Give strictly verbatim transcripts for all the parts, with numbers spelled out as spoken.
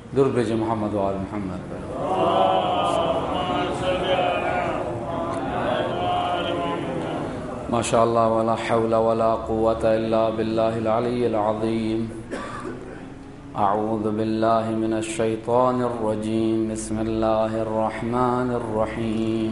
درود بھیجے محمد و آل محمد پر۔ ما شاء اللہ ولا حول ولا قوة الا باللہ العلی العظیم۔ اعوذ باللہ من الشیطان الرجیم، بسم اللہ الرحمن الرحیم۔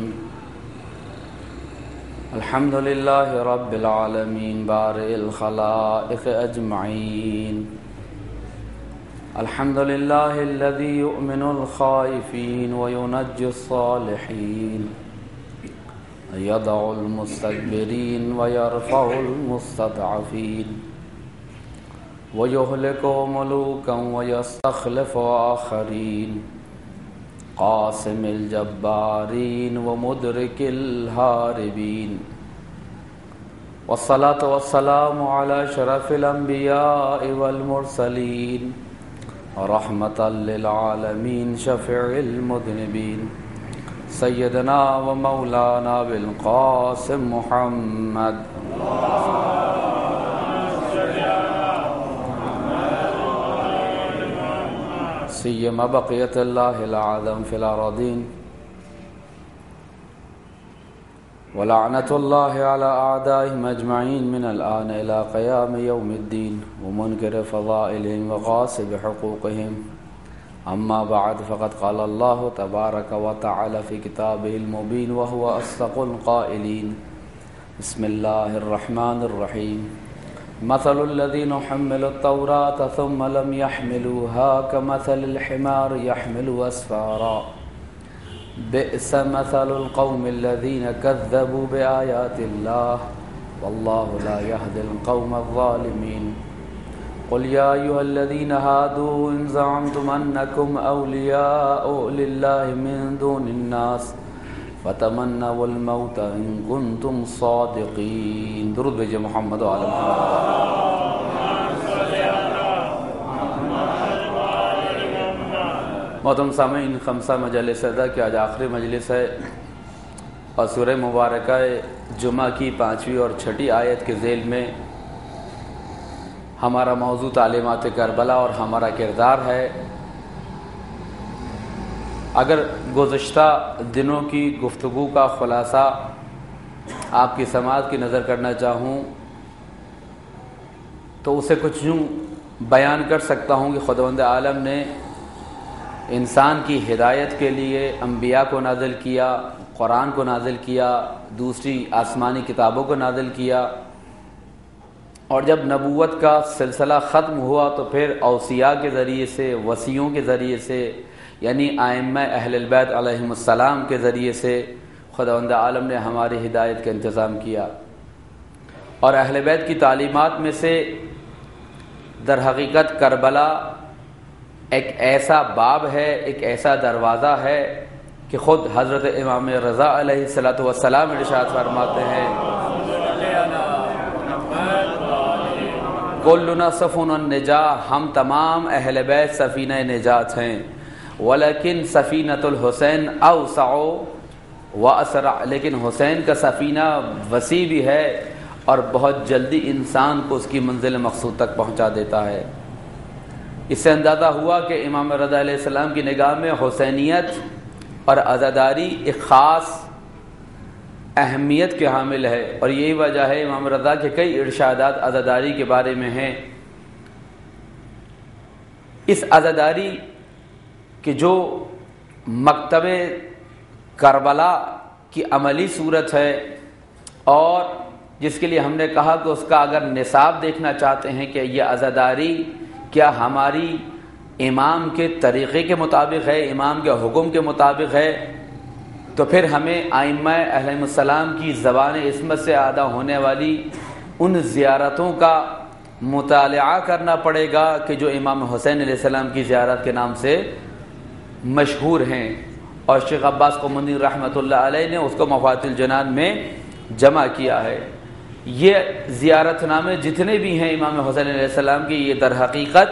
الحمد للہ رب العالمین بارئ الخلائق اجمعین۔ الحمد للہ الذی یؤمن الخائفین وینجی الصالحین، یدع المستکبرین ویرفع المستضعفین، ویہلک ملوکا ویستخلف آخرین، قاسم الجبارین ومدرک الہاربین، والصلاة والسلام علی شرف الانبیاء والمرسلین، رحمة للعالمین شفیع المذنبین، سیدنا و مولانا بالقاسم محمد، سیما بقیت اللہ العظم فی الارضین، ولعنت اللہ علی اعدائهم اجمعین من الآن الى قیام یوم الدین، ومنکر فضائلهم وغاصب حقوقهم۔ اما بعد فقد قال اللہ تبارک وتعالی فی کتابہ المبین وهو اصدق القائلین۔ بسم اللہ الرحمن الرحیم۔ مثل الذین حملوا التوراة ثم لم يحملوها كمثل الحمار يحمل أسفارا، بئس مثل القوم الذين كذبوا بآيات الله والله لا يهدي القوم الظالمين۔ قل يا أيها الذين هادوا إن زعمتم أنكم أولياء لله من دون الناس فتمنوا الموت إن كنتم صادقين۔ درود بھیجے محمد و آل محمد۔ محترم سامعین، خمسہ مجلس ادا کہ آج آخری مجلس ہے اور سورہ مبارکہ جمعہ کی پانچویں اور چھٹی آیت کے ذیل میں ہمارا موضوع تعلیمات کربلا اور ہمارا کردار ہے۔ اگر گزشتہ دنوں کی گفتگو کا خلاصہ آپ کی سماعت کی نظر کرنا چاہوں تو اسے کچھ یوں بیان کر سکتا ہوں کہ خداوند عالم نے انسان کی ہدایت کے لیے انبیاء کو نازل کیا، قرآن کو نازل کیا، دوسری آسمانی کتابوں کو نازل کیا، اور جب نبوت کا سلسلہ ختم ہوا تو پھر اوصیاء کے ذریعے سے، وصیوں کے ذریعے سے، یعنی ائمہ اہل البیت علیہم السلام کے ذریعے سے خداوند عالم نے ہماری ہدایت کا انتظام کیا۔ اور اہل بیت کی تعلیمات میں سے در حقیقت کربلا ایک ایسا باب ہے، ایک ایسا دروازہ ہے کہ خود حضرت امام رضا علیہ الصلوۃ والسلام ارشاد فرماتے ہیں کلنا سفن النجاہ، ہم تمام اہل بیت سفینہ نجات ہیں، ولیکن سفینۃ الحسین اوسع واسرع، لیکن حسین کا سفینہ وسیع بھی ہے اور بہت جلدی انسان کو اس کی منزل مقصود تک پہنچا دیتا ہے۔ اس سے اندازہ ہوا کہ امام رضا علیہ السلام کی نگاہ میں حسینیت اور عزاداری ایک خاص اہمیت کے حامل ہے، اور یہی وجہ ہے امام رضا کے کئی ارشادات عزاداری کے بارے میں ہیں۔ اس عزاداری کہ جو مکتب کربلا کی عملی صورت ہے، اور جس کے لیے ہم نے کہا کہ اس کا اگر نصاب دیکھنا چاہتے ہیں کہ یہ عزاداری کیا ہماری امام کے طریقے کے مطابق ہے، امام کے حکم کے مطابق ہے، تو پھر ہمیں ائمہ علیہم السلام کی زبان عصمت سے ادا ہونے والی ان زیارتوں کا مطالعہ کرنا پڑے گا کہ جو امام حسین علیہ السلام کی زیارت کے نام سے مشہور ہیں، اور شیخ عباس قمندی رحمۃ اللہ علیہ نے اس کو مفاتیح الجنان میں جمع کیا ہے۔ یہ زیارت نامے جتنے بھی ہیں امام حسین علیہ السلام کی، یہ در حقیقت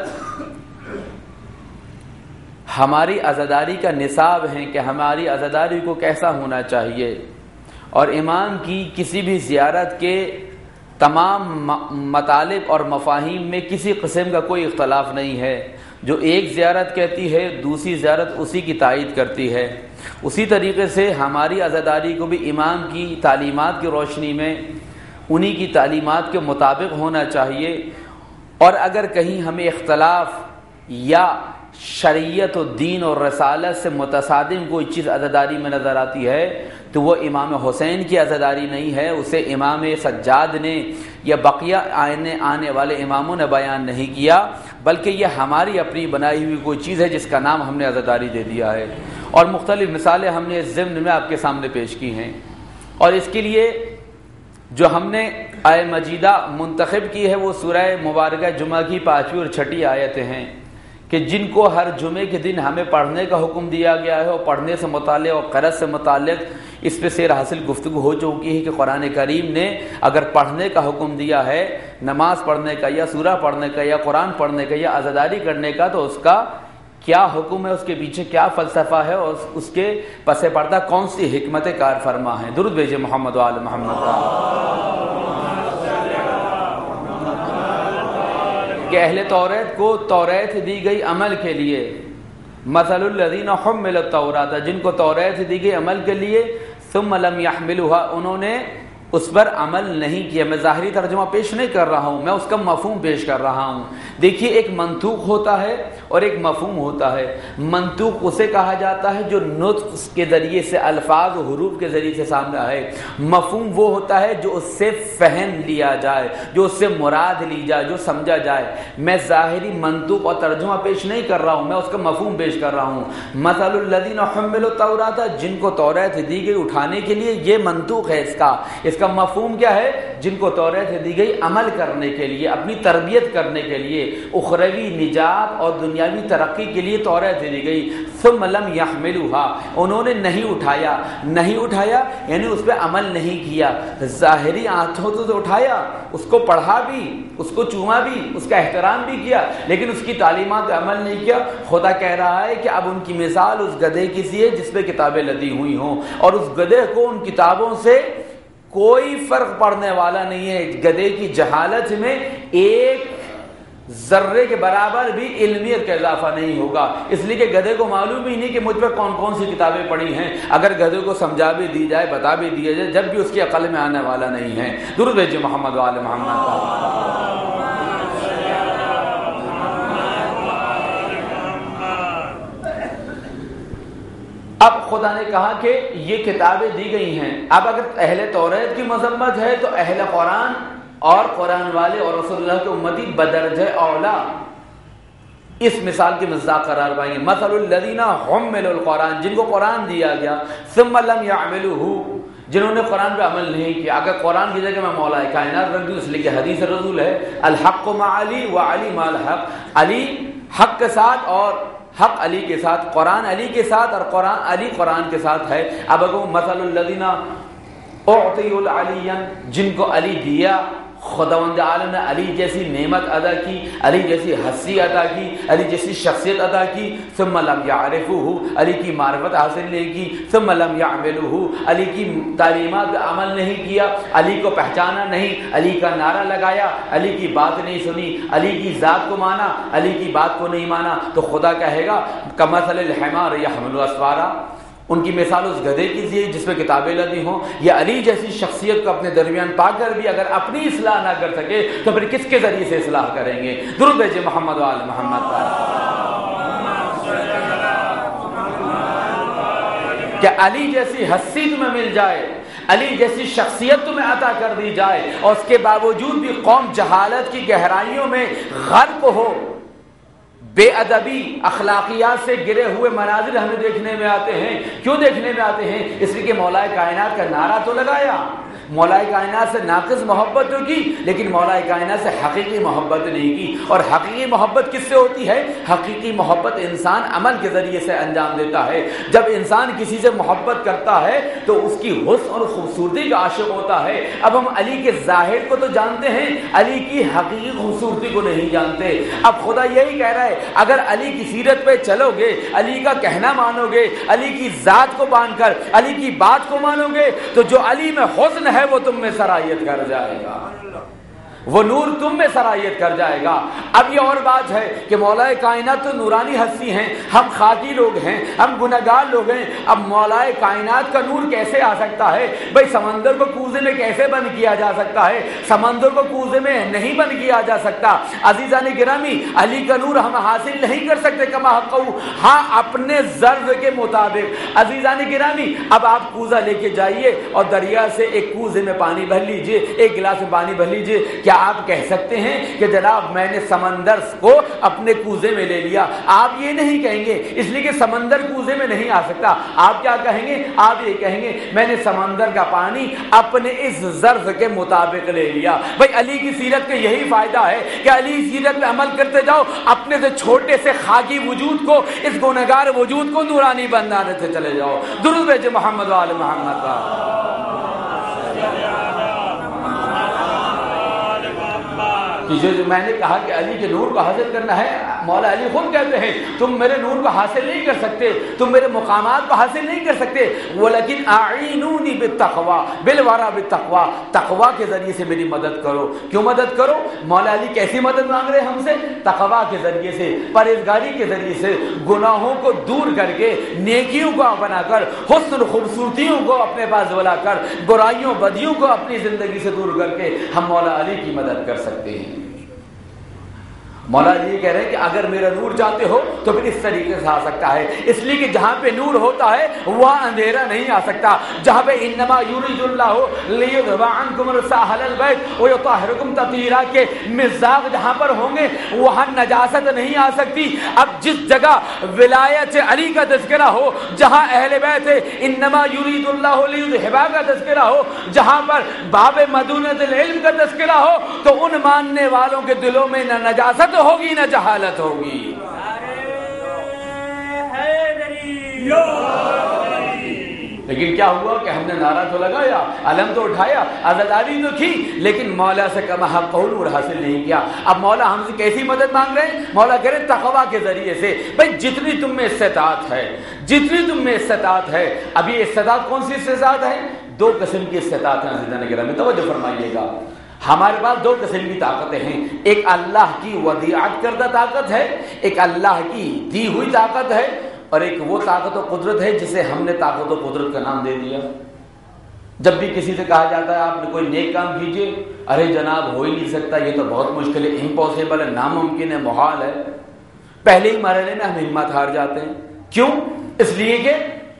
ہماری عزاداری کا نصاب ہیں کہ ہماری عزاداری کو کیسا ہونا چاہیے، اور امام کی کسی بھی زیارت کے تمام مطالب اور مفاہیم میں کسی قسم کا کوئی اختلاف نہیں ہے، جو ایک زیارت کہتی ہے دوسری زیارت اسی کی تائید کرتی ہے۔ اسی طریقے سے ہماری عزاداری کو بھی امام کی تعلیمات کی روشنی میں انہی کی تعلیمات کے مطابق ہونا چاہیے، اور اگر کہیں ہمیں اختلاف یا شریعت و دین اور رسالت سے متصادم کوئی چیز عزاداری میں نظر آتی ہے تو وہ امام حسین کی عزاداری نہیں ہے، اسے امام سجاد نے یا بقیہ آنے آنے والے اماموں نے بیان نہیں کیا، بلکہ یہ ہماری اپنی بنائی ہوئی کوئی چیز ہے جس کا نام ہم نے عزاداری دے دیا ہے۔ اور مختلف مثالیں ہم نے اس ضمن میں آپ کے سامنے پیش کی ہیں، اور اس کے لیے جو ہم نے آیہ مجیدہ منتخب کی ہے وہ سورہ مبارکہ جمعہ کی پانچویں اور چھٹی آیتیں ہیں کہ جن کو ہر جمعے کے دن ہمیں پڑھنے کا حکم دیا گیا ہے، اور پڑھنے سے متعلق اور قرأ سے متعلق اس پہ سیر حاصل گفتگو ہو چکی ہے کہ قرآن کریم نے اگر پڑھنے کا حکم دیا ہے، نماز پڑھنے کا یا سورہ پڑھنے کا یا قرآن پڑھنے کا یا عزاداری کرنے کا، تو اس کا کیا حکم ہے، اس کے پیچھے کیا فلسفہ ہے، اور اس کے پس پردہ کون سی حکمت کار فرما ہے۔ درود بھیجے محمد و آل محمد کہ اہل توریت کو توریت دی گئی عمل کے لیے، مثل الذین حملوا التوراۃ، جن کو توریت دی گئی عمل کے لیے، ثم لم يحملوها، انہوں نے اس پر عمل نہیں کیا۔ میں ظاہری ترجمہ پیش نہیں کر رہا ہوں، میں اس کا مفہوم پیش کر رہا ہوں۔ دیکھیے ایک منطوق ہوتا ہے اور ایک مفہوم ہوتا ہے۔ منطوق اسے کہا جاتا ہے جو نطق کے ذریعے سے، الفاظ و حروف کے ذریعے سے سامنے آئے۔ مفہوم وہ ہوتا ہے جو اس سے فہم لیا جائے، جو اس سے مراد لی جائے، جو سمجھا جائے۔ میں ظاہری منطوق اور ترجمہ پیش نہیں کر رہا ہوں، میں اس کا مفہوم پیش کر رہا ہوں۔ مثل الذین حملوا التوراۃ، جن کو توریت دی گئی اٹھانے کے لیے، یہ منطوق ہے اس کا۔ اس کا مفہوم کیا ہے؟ جن کو توریت دی گئی عمل کرنے کے لیے، اپنی تربیت کرنے کے لیے، اخروی نجات اور دنیاوی ترقی کے لیے توریت دی گئی۔ ثم لم يحملوها، انہوں نے نہیں اٹھایا۔ نہیں اٹھایا یعنی اس پہ عمل نہیں کیا۔ ظاہری آنکھوں تو اٹھایا، اس کو پڑھا بھی، اس کو چوما بھی، اس کا احترام بھی کیا، لیکن اس کی تعلیمات پہ عمل نہیں کیا۔ خدا کہہ رہا ہے کہ اب ان کی مثال اس گدھے کی سی ہے جس پہ کتابیں لدی ہوئی ہوں، اور اس گدھے کو ان کتابوں سے کوئی فرق پڑنے والا نہیں ہے۔ گدھے کی جہالت میں ایک ذرے کے برابر بھی علمیت کا اضافہ نہیں ہوگا، اس لیے کہ گدھے کو معلوم ہی نہیں کہ مجھ پر کون کون سی کتابیں پڑھی ہیں۔ اگر گدھے کو سمجھا بھی دی جائے، بتا بھی دیا جائے، جب بھی اس کی عقل میں آنے والا نہیں ہے۔ درود بھیجئے محمد و آل محمد۔ اب خدا نے کہا کہ یہ کتابیں دی گئی ہیں۔ اب اگر اہل توریت کی مذمت ہے تو اہل قرآن اور قرآن والے اور رسول اللہ کے امتی بدرجہ اولا اس مثال کی مصداق قرار پائیں گے۔ مثل الذین حملوا القرآن، جن کو قرآن دیا گیا، ثم لم يعملوه، جنہوں نے قرآن پہ عمل نہیں کیا۔ اگر قرآن کی جگہ میں مولا کائنات رکھ دوں، اس لیے کہ حدیث رسول ہے الحق مع علی و علی مع الحق، علی حق کے ساتھ اور حق علی کے ساتھ، قرآن علی کے ساتھ اور قرآن علی قرآن کے ساتھ ہے۔ اب اگر مثل الذین اعطوا العلی، جن کو علی دیا، خداوند عالم نے علی جیسی نعمت ادا کی، علی جیسی ہستی عطا کی، علی جیسی شخصیت عطا کی، ثم لم يعرفوه، علی کی معرفت حاصل نہیں کی، ثم لم يعملوه، علی کی تعلیمات کا عمل نہیں کیا، علی کو پہچانا نہیں، علی کا نعرہ لگایا، علی کی بات نہیں سنی، علی کی ذات کو مانا، علی کی بات کو نہیں مانا، تو خدا کہے گا کمثل الحمار يحمل اسفارا، ان کی مثال اس گدھے کی سی جس پہ کتابیں لدی ہوں۔ یہ علی جیسی شخصیت کو اپنے درمیان پا کر بھی اگر اپنی اصلاح نہ کر سکے تو پھر کس کے ذریعے سے اصلاح کریں گے؟ درود بھیجئے محمد و آل محمد پر۔ کہ علی جیسی ہستی تمہیں مل جائے، علی جیسی شخصیت تمہیں عطا کر دی جائے، اور اس کے باوجود بھی قوم جہالت کی گہرائیوں میں غرق ہو، بے ادبی اخلاقیات سے گرے ہوئے مناظر ہمیں دیکھنے میں آتے ہیں۔ کیوں دیکھنے میں آتے ہیں؟ اس لیے کہ مولا کائنات کا نعرہ تو لگایا، مولا کائنات سے ناقص محبت تو کی، لیکن مولا کائنات سے حقیقی محبت نہیں کی۔ اور حقیقی محبت کس سے ہوتی ہے؟ حقیقی محبت انسان عمل کے ذریعے سے انجام دیتا ہے۔ جب انسان کسی سے محبت کرتا ہے تو اس کی حسن اور خوبصورتی کا عاشق ہوتا ہے۔ اب ہم علی کے ظاہر کو تو جانتے ہیں، علی کی حقیقی خوبصورتی کو نہیں جانتے۔ اب خدا یہی کہہ رہا ہے اگر علی کی سیرت پہ چلو گے، علی کا کہنا مانو گے، علی کی ذات کو مان کر علی کی بات کو مانو گے، تو جو علی میں حسن ہے وہ تم میں سرایت کر جائے گا۔ وہ نور تم میں سرایت کر جائے گا۔ اب یہ اور بات ہے کہ مولا کائنات تو نورانی ہستی ہیں، ہم خاکی لوگ ہیں، ہم گنہگار لوگ ہیں۔ اب مولا کائنات کا نور کیسے آ سکتا ہے؟ بھئی سمندر کو کوزے میں کیسے بند کیا جا سکتا ہے؟ سمندر کو کوزے میں نہیں بند کیا جا سکتا۔ عزیزان گرامی، علی کا نور ہم حاصل نہیں کر سکتے کما حقو، ہاں اپنے ظرف کے مطابق۔ عزیزان گرامی، اب آپ کوزہ لے کے جائیے اور دریا سے ایک کوزے میں پانی بھر لیجئے، ایک گلاس میں پانی بھر لیجئے، کیا آپ کہہ سکتے ہیں کہ جناب میں نے سمندر کو اپنے کوزے میں لے لیا؟ آپ یہ نہیں کہیں گے، اس لیے کہ سمندر کوزے میں نہیں آ سکتا۔ آپ کیا کہیں گے؟ آپ یہ کہیں گے میں نے سمندر کا پانی اپنے اس ظرف کے مطابق لے لیا۔ بھئی علی کی سیرت کا یہی فائدہ ہے کہ علی سیرت میں عمل کرتے جاؤ، اپنے سے چھوٹے سے خاکی وجود کو، اس گنہگار وجود کو نورانی بنانے سے چلے جاؤ۔ درود بھیجے محمد و آل محمد کا۔ کہ جو میں نے کہا کہ علی کے نور کو حاصل کرنا ہے، مولا علی خود کہتے ہیں تم میرے نور کو حاصل نہیں کر سکتے، تم میرے مقامات کو حاصل نہیں کر سکتے، ولیکن اعینونی بالتقوی بالورع بالتقوی، تقوی کے ذریعے سے میری مدد کرو۔ کیوں مدد کرو؟ مولا علی کیسی مدد مانگ رہے ہیں ہم سے؟ تقوی کے ذریعے سے، پرہیزگاری کے ذریعے سے، گناہوں کو دور کر کے، نیکیوں کو بنا کر، حسن خوبصورتیوں کو اپنے پاس بلا کر، برائیوں بدیوں کو اپنی زندگی سے دور کر کے ہم مولا علی کی مدد کر سکتے ہیں۔ مولا علی یہ کہہ رہے ہیں کہ اگر میرا نور چاہتے ہو تو پھر اس طریقے سے آ سکتا ہے، اس لیے کہ جہاں پہ نور ہوتا ہے وہاں اندھیرا نہیں آ سکتا۔ جہاں پہ انما یرید اللہ لیذھب عنکم الرجس اہل البیت ویطہرکم تطہیرا کے مزاج جہاں پر ہوں گے وہاں نجاست نہیں آ سکتی۔ اب جس جگہ ولایت علی کا تذکرہ ہو، جہاں اہل بیت ہے، انما یرید اللہ لیذھب کا تذکرہ ہو، جہاں پر باب مدونۃ العلم کا تذکرہ ہو، تو ان ماننے والوں کے دلوں میں نہ نجاست ہوگی نہ جہالت ہوگی۔ لیکن کیا ہوا کہ ہم نے نعرہ تو لگایا، علم تو اٹھایا، عزاداری تو کی، لیکن مولا سے کما حق نور حاصل نہیں کیا۔ اب مولا ہم سے کیسی مدد مانگ رہے ہیں؟ مولا کہہ رہے تقوی کے ذریعے سے۔ بھئی جتنی تم میں استطاعت ہے، جتنی تم میں استطاعت ہے، اب یہ استطاعت کون سی استطاعت ہے؟ دو قسم کی استطاعت ہیں عزیزان گرامی، توجہ فرمائیے گا۔ ہمارے پاس دو قسم کی طاقتیں ہیں، ایک اللہ کی ودیعت کردہ طاقت ہے، ایک اللہ کی دی ہوئی طاقت ہے، اور ایک وہ طاقت و قدرت ہے جسے ہم نے طاقت و قدرت کا نام دے دیا۔ جب بھی کسی سے کہا جاتا ہے آپ نے کوئی نیک کام کیجئے، ارے جناب ہو ہی نہیں سکتا، یہ تو بہت مشکل ہے، امپاسبل ہے، ناممکن ہے، محال ہے، پہلے ہی مرحلے میں ہم ہمت ہار جاتے ہیں۔ کیوں؟ اس لیے کہ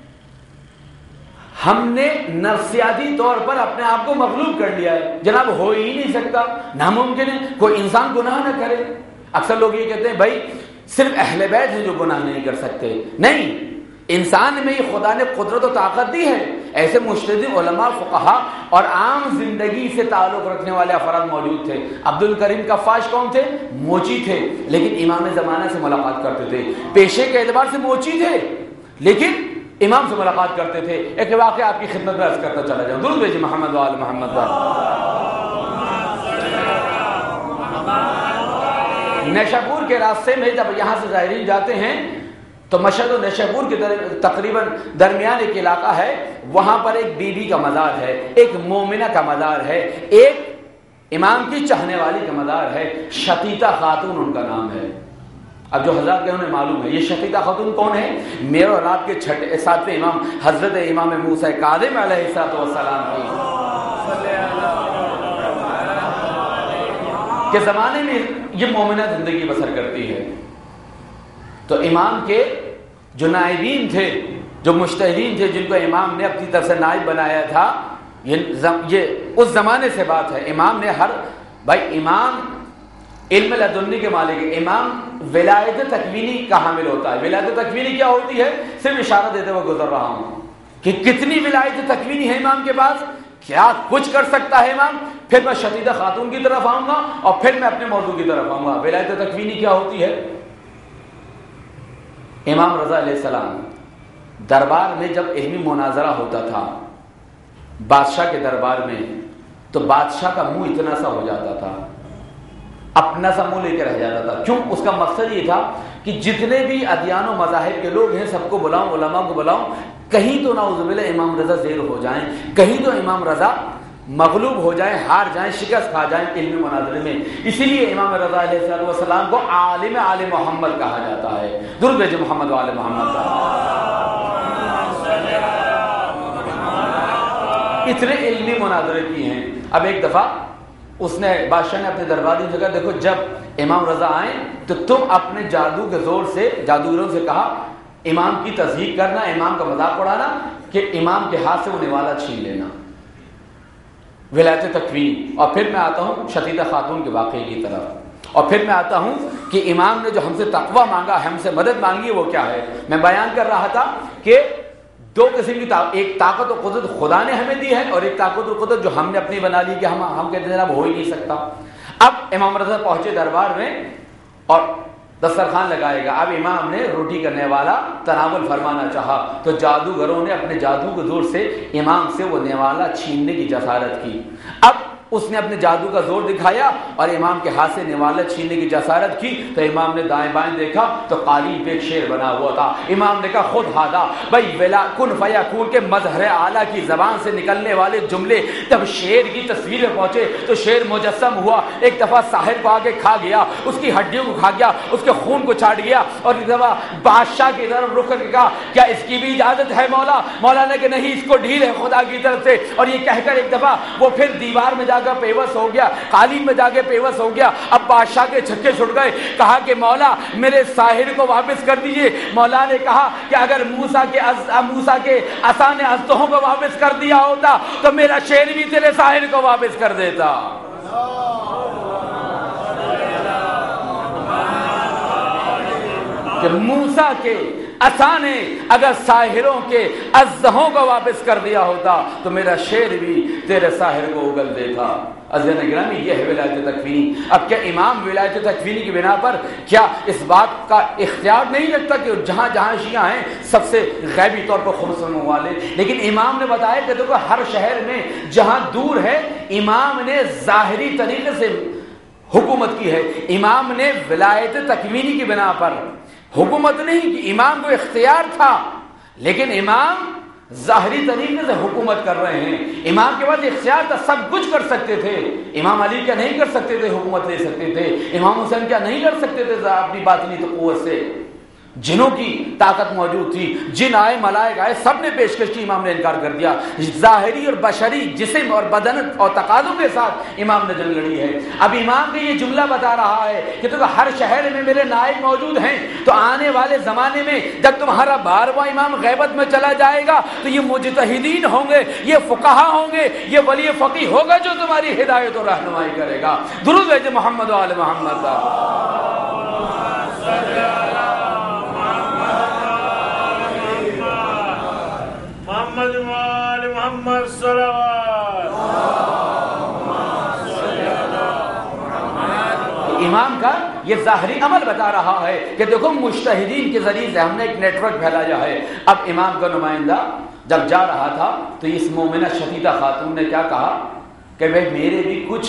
ہم نے نفسیاتی طور پر اپنے آپ کو مغلوب کر لیا ہے، جناب ہو ہی نہیں سکتا، ناممکن ہے، کوئی انسان گناہ نہ کرے۔ اکثر لوگ یہ کہتے ہیں بھائی صرف اہل بیت ہیں جو گناہ نہیں کر سکتے، نہیں، انسان میں یہ خدا نے قدرت و طاقت دی ہے۔ ایسے مجتہد علماء، فقہا اور عام زندگی سے تعلق رکھنے والے افراد موجود تھے۔ عبد الکریم کفاش کون تھے؟ موچی تھے، لیکن امام زمانہ سے ملاقات کرتے تھے، پیشے کے اعتبار سے موچی تھے لیکن امام سے ملاقات کرتے تھے۔ ایک واقعہ آپ کی خدمت میں عرض کرتا چلا جاؤں، درود بھیجیں محمد و آل محمد۔ نیشاپور کے راستے میں جب یہاں سے زائرین جاتے ہیں تو مشہد و نیشاپور کے تقریباً درمیان ایک علاقہ ہے، وہاں پر ایک بی بی کا مزار ہے، ایک مومنہ کا مزار ہے، ایک امام کی چاہنے والی کا مزار ہے، شتیتا خاتون ان کا نام ہے۔ اب جو حضرات کے انہیں معلوم ہے یہ شتیتا خاتون کون ہے؟ میرے اور آپ کے چھٹے ساتویں امام حضرت امام موسیٰ کاظم علیہ السلام کی کے زمانے میں یہ مومنہ زندگی بسر کرتی ہے۔ تو امام کے جو نائبین تھے، جو مجتہدین تھے، جن کو امام نے اپنی طرف سے نائب بنایا تھا، یہ اس زمانے سے بات ہے، امام نے ہر بھائی امام علم لدنی کے مالک ہے، امام ولایت تکوینی کا حامل ہوتا ہے۔ ولایت تکوینی کیا ہوتی ہے؟ صرف اشارہ دیتے ہوئے گزر رہا ہوں کہ کتنی ولایت تکوینی ہے امام کے پاس، کیا کچھ کر سکتا ہے امام۔ پھر میں شتیتا خاتون کی طرف آؤں گا اور پھر میں اپنے موضوع کی طرف آؤں گا۔ ولایت تکوینی کیا ہوتی ہے؟ امام رضا علیہ السلام دربار میں جب علمی مناظرہ ہوتا تھا بادشاہ کے دربار میں، تو بادشاہ کا منہ اتنا سا ہو جاتا تھا، اپنا سا منہ لے کے رہ جاتا تھا۔ کیوں؟ اس کا مقصد یہ تھا کہ جتنے بھی ادیان و مذاہب کے لوگ ہیں سب کو بلاؤں، علماء کو بلاؤں، کہیں تو نعوذ باللہ امام رضا زیر ہو جائیں، کہیں تو امام رضا مغلوب ہو جائیں، ہار جائیں، شکست کھا جائیں علمی مناظرے میں۔ اسی لیے امام رضا علیہ السلام کو عالم آل محمد کہا جاتا ہے۔ درود بھیجو محمد و آل محمد کا۔ اتنے علمی مناظرے کی ہیں۔ اب ایک دفعہ اس نے بادشاہ نے اپنے درباریوں سے کہا دیکھو جب امام رضا آئیں تو تم اپنے جادو کے زور سے جادوگروں سے کہا امام کی تصدیق کرنا، امام کا مذاق اڑانا کہ امام کے ہاتھ سے وہ نوالا چھین لینا، ولایت تکوین۔ اور پھر میں آتا ہوں شتیدہ خاتون کے واقعے کی طرف، اور پھر میں آتا ہوں کہ امام نے جو ہم سے تقوی مانگا، ہم سے مدد مانگی وہ کیا ہے۔ میں بیان کر رہا تھا کہ دو قسم کی ایک طاقت و قدرت خدا نے ہمیں دی ہے، اور ایک طاقت و قدرت جو ہم نے اپنی بنا لی کہ ہم ہم کہتے ہیں اب ہو ہی نہیں سکتا۔ اب امام رضا پہنچے دربار میں اور دسترخوان لگائے گا۔ اب امام نے روٹی کرنے والا تناول فرمانا چاہا تو جادوگروں نے اپنے جادو کے زور سے امام سے وہ نوالا چھیننے کی جسارت کی۔ اب اس نے اپنے جادو کا زور دکھایا اور امام کے ہاتھ سے نوالا چھیننے کی جسارت کی تو امام نے دائیں بائیں دیکھا تو قالین پہ ایک شیر بنا ہوا تھا۔ امام نے کہا خود ہادا بھائی ولا کن فیکون کے مظہر اعلیٰ کی زبان سے نکلنے والے جملے جب شیر کی تصویر میں پہنچے تو شیر مجسم ہوا، ایک دفعہ ساحر کو آگے کھا گیا، اس کی ہڈیوں کو کھا گیا، اس کے خون کو چاٹ گیا، اور ایک دفعہ بادشاہ کی طرف رخ کر کے کہا کیا اس کی بھی اجازت ہے مولا؟ مولا نے کہ نہیں، اس کو ڈھیل ہے خدا کی طرف سے۔ اور یہ کہہ کر ایک دفعہ وہ پھر دیوار میں جا کر پیوس ہو گیا، قالین میں جا کے پیوس ہو گیا۔ اب بادشاہ کے چھکے چھٹ گئے، کہا کہ مولا میرے ساحر کو واپس کر دیجئے۔ مولا نے کہا کہ اگر موسیٰ کے موسیٰ کے عصا نے اژدہوں کو واپس کر دیا ہوتا تو میرا شیر بھی تیرے ساحر کو واپس کر دیتا۔ کہ موسیٰ کے عصا نے اگر ساحروں کے اژدہوں کو واپس کر دیا ہوتا تو میرا شیر بھی تیرے ساحر کو اگل دیتا۔ عزیزان گرامی یہ ہے ولایت تکوینی۔ اب کیا امام ولایت تکوینی کی بنا پر کیا اس بات کا اختیار نہیں رکھتا کہ جہاں جہاں شیعہ ہیں سب سے غیبی طور پر خمس منگوا لے؟ لیکن امام نے بتایا کہ دیکھو ہر شہر میں جہاں دور ہے امام نے ظاہری طریقے سے حکومت کی ہے۔ امام نے ولایت تکوینی کی بنا پر حکومت نہیں کی، امام کو اختیار تھا لیکن امام ظاہری طریقے سے حکومت کر رہے ہیں۔ امام کے پاس اختیار تھا، سب کچھ کر سکتے تھے۔ امام علی کیا نہیں کر سکتے تھے؟ حکومت لے سکتے تھے۔ امام حسین کیا نہیں کر سکتے تھے اپنی باطنی قوت سے؟ جنوں کی طاقت موجود تھی، جن آئے ملائک آئے، سب نے پیشکش کی، امام نے انکار کر دیا۔ ظاہری اور بشری جسم اور بدن اور تقاضوں کے ساتھ امام نے جنگ لڑی ہے۔ اب امام نے یہ جملہ بتا رہا ہے کہ تو ہر شہر میں میرے نائب موجود ہیں، تو آنے والے زمانے میں جب تمہارا بارواں امام غیبت میں چلا جائے گا تو یہ مجتہدین ہوں گے، یہ فقہا ہوں گے، یہ ولی فقیہ ہوگا جو تمہاری ہدایت اور رہنمائی کرے گا۔ درود بھیجے محمد و آل محمد کا۔ محمد وآل محمد صلوات۔ امام کا یہ ظاہری عمل بتا رہا ہے کہ دیکھو مجتہدین کے ذریعے سے ہم نے ایک نیٹ ورک پھیلایا ہے۔ اب امام کا نمائندہ جب جا رہا تھا تو اس مومنہ شتیدہ خاتون نے کیا کہا کہ بھائی میرے بھی کچھ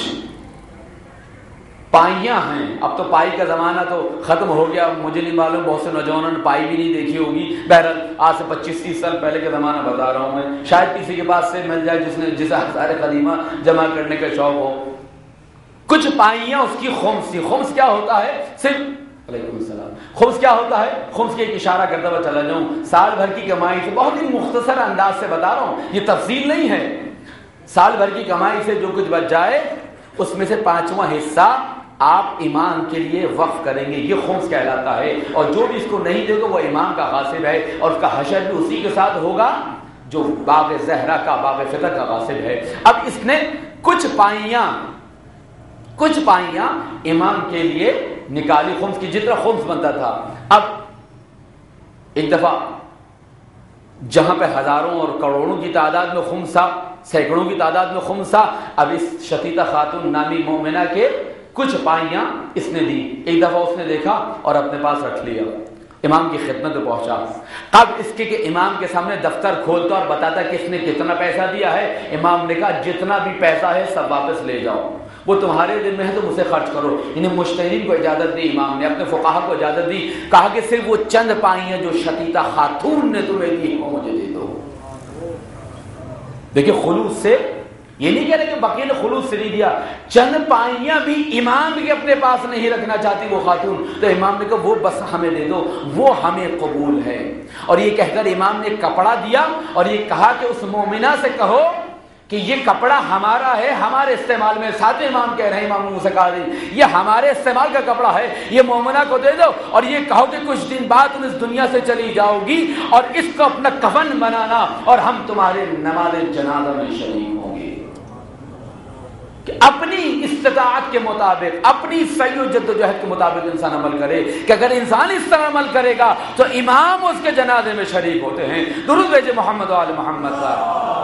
پائیاں ہیں۔ اب تو پائی کا زمانہ تو ختم ہو گیا، مجھے نہیں معلوم بہت سے نوجوانوں نے پائی بھی نہیں دیکھی ہوگی۔ بہرحال آج سے پچیس تیس سال پہلے کا زمانہ بتا رہا ہوں میں، شاید کسی کے پاس سے مل جائے جس نے جسے ہزار قدیمہ جمع کرنے کا شوق ہو۔ کچھ پائیاں اس کی خمس تھی۔ خمس کیا ہوتا ہے؟ صرف علیکم السلام۔ خمس کیا ہوتا ہے؟ خمس کے ایک اشارہ کرتا ہوا چلا جاؤں، سال بھر کی کمائی سے، بہت ہی مختصر انداز سے بتا رہا ہوں، یہ تفصیل نہیں ہے۔ سال بھر کی کمائی سے جو کچھ بچ جائے اس میں سے پانچواں حصہ آپ امام کے لیے وقف کریں گے، یہ خمس کہلاتا ہے۔ اور جو بھی اس کو نہیں دے گا وہ امام کا غاصب ہے، اور اس کا حشر بھی اسی کے ساتھ ہوگا جو باغ زہرا کا، باغ فتح کا غاصب ہے۔ اب اس نے کچھ پائیاں کچھ پائیاں امام کے لیے نکالی، خمس کی جتنا خمس بنتا تھا۔ اب ایک دفعہ جہاں پہ ہزاروں اور کروڑوں کی تعداد میں خمس تھا، سینکڑوں کی تعداد میں خمس تھا، اب اس شتیدہ خاتون نامی مومنہ کے کچھ پائیاں اس نے دی۔ ایک دفعہ اس نے دیکھا اور اپنے پاس رکھ لیا، امام کی خدمت میں پہنچا۔ اب اس کے کہ امام کے سامنے دفتر کھولتا اور بتاتا کہ اس نے کتنا پیسہ دیا ہے۔ امام نے کہا جتنا بھی پیسہ ہے سب واپس لے جاؤ، وہ تمہارے دل میں ہے تو اسے خرچ کرو۔ انہیں مجتہدین کو اجازت دی، امام نے اپنے فقہا کو اجازت دی، کہا کہ صرف وہ چند پائیاں جو شتیدہ خاتون نے تمہیں دی وہ مجھے دے دو۔ دیکھیں خلوص سے یہ نہیں کہہ رہے کہ بقیہ نے خلوص سے نہیں دیا، چند پائیاں بھی امام کے اپنے پاس نہیں رکھنا چاہتی وہ خاتون، تو امام نے کہا وہ بس ہمیں دے دو، وہ ہمیں قبول ہے۔ اور یہ کہہ کر امام نے کپڑا دیا اور یہ کہا کہ اس مومنہ سے کہو کہ یہ کپڑا ہمارا ہے، ہمارے استعمال میں۔ ساتھ امام کہہ رہے ہیں امام موسیٰ قاضی، یہ ہمارے استعمال کا کپڑا ہے، یہ مومنہ کو دے دو، اور یہ کہو کہ کچھ دن بعد تم اس دنیا سے چلی جاؤ گی اور اس کو اپنا کفن بنانا اور ہم تمہارے نماز جنازہ میں شریک ہوں گے۔ کہ اپنی استطاعت کے مطابق، اپنی سعی و جد و جہد کے مطابق انسان عمل کرے، کہ اگر انسان اس طرح عمل کرے گا تو امام اس کے جنازے میں شریک ہوتے ہیں۔ درود بھیجے محمد و آل محمد کا۔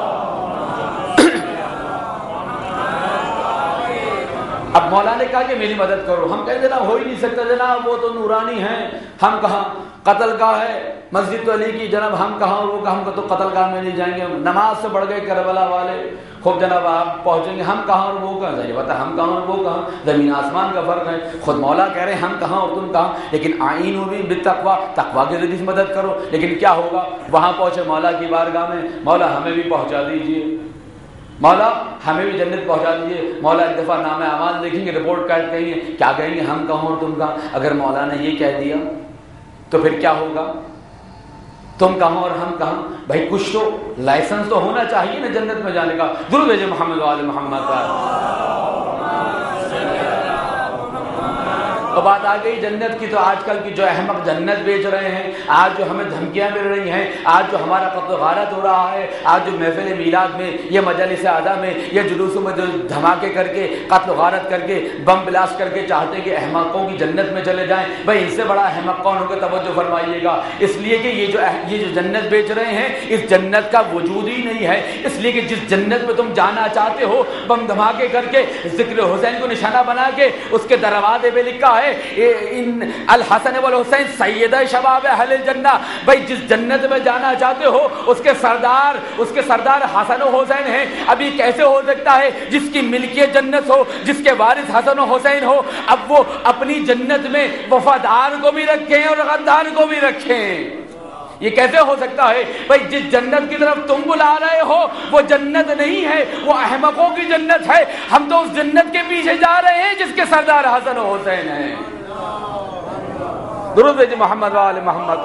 اب مولا نے کہا کہ میری مدد کرو، ہم کہیں جناب ہو ہی نہیں سکتا جناب، وہ تو نورانی ہیں، ہم کہاں قتل گاہ ہے مسجد تو علی کی، جناب ہم کہاں، وہ کہاں، ہم تو قتل گاہ میں نہیں جائیں گے، نماز سے بڑھ گئے کربلا والے، خوب جناب آپ پہنچیں گے، ہم کہاں اور وہ کہاں، ظاہر بات ہے ہم کہاں اور وہ کہاں، زمین آسمان کا فرق ہے۔ خود مولا کہہ رہے ہیں ہم کہاں اور تم کہاں، لیکن آئینو بھی بالتقویٰ، تقویٰ کے ذریعے سے مدد کرو۔ لیکن کیا ہوگا، وہاں پہنچے مولا کی بارگاہ میں، مولا ہمیں بھی پہنچا دیجئے، مولا ہمیں بھی جنت پہنچا دیجیے۔ مولا ایک دفعہ نام اعمال دیکھیں گے، رپورٹ کارڈ کہیں گے، کیا کہیں گے، ہم کہاں اور تم کہاں۔ اگر مولا نے یہ کہہ دیا تو پھر کیا ہوگا، تم کہاں اور ہم کہاں۔ بھائی کچھ تو لائسنس تو ہونا چاہیے نا جنت میں جانے کا۔ درود بھیجے محمد و آل محمد کا۔ تو بات آ گئی جنت کی، تو آج کل کی جو احمق جنت بیچ رہے ہیں، آج جو ہمیں دھمکیاں مل رہی ہیں، آج جو ہمارا قتل و غارت ہو رہا ہے، آج جو محفل میلاد میں، یہ مجالس اعضاء میں، یہ جلوسوں میں جو دھماکے کر کے قتل و غارت کر کے بم بلاسٹ کر کے چاہتے ہیں کہ احمقوں کی جنت میں چلے جائیں، بھائی ان سے بڑا احمق کون ہوگا، توجہ فرمائیے گا۔ اس لیے کہ یہ جو یہ جو جنت بیچ رہے ہیں، اس جنت کا وجود ہی نہیں ہے۔ اس لیے کہ جس جنت میں تم جانا چاہتے ہو، بم دھماکے کر کے ذکر حسین کو نشانہ بنا کے اس کے دروازے پہ لکھا ہے ان الحسن والحسین سیدہ شباب اہل الجنہ۔ بھائی جس جنت میں جانا چاہتے ہو اس کے سردار اس کے سردار حسن و حسین ہیں۔ ابھی کیسے ہو سکتا ہے جس کی ملکیت جنت ہو، جس کے وارث حسن و حسین ہو، اب وہ اپنی جنت میں وفادار کو بھی رکھیں اور غدار کو بھی رکھیں؟ یہ کیسے ہو سکتا ہے؟ بھائی جس جنت کی طرف تم بلا رہے ہو وہ جنت نہیں ہے، وہ احمقوں کی جنت ہے۔ ہم تو اس جنت کے پیچھے جا رہے ہیں جس کے سردار حسن و حسین ہیں۔ درود بھیجے محمد و آل محمد۔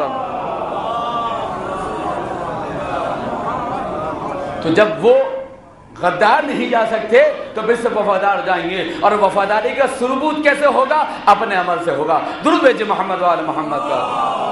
تو جب وہ غدار نہیں جا سکتے تو پھر سے وفادار جائیں گے، اور وفاداری کا ثبوت کیسے ہوگا؟ اپنے عمل سے ہوگا۔ درود بھیجے محمد و آل محمد کا۔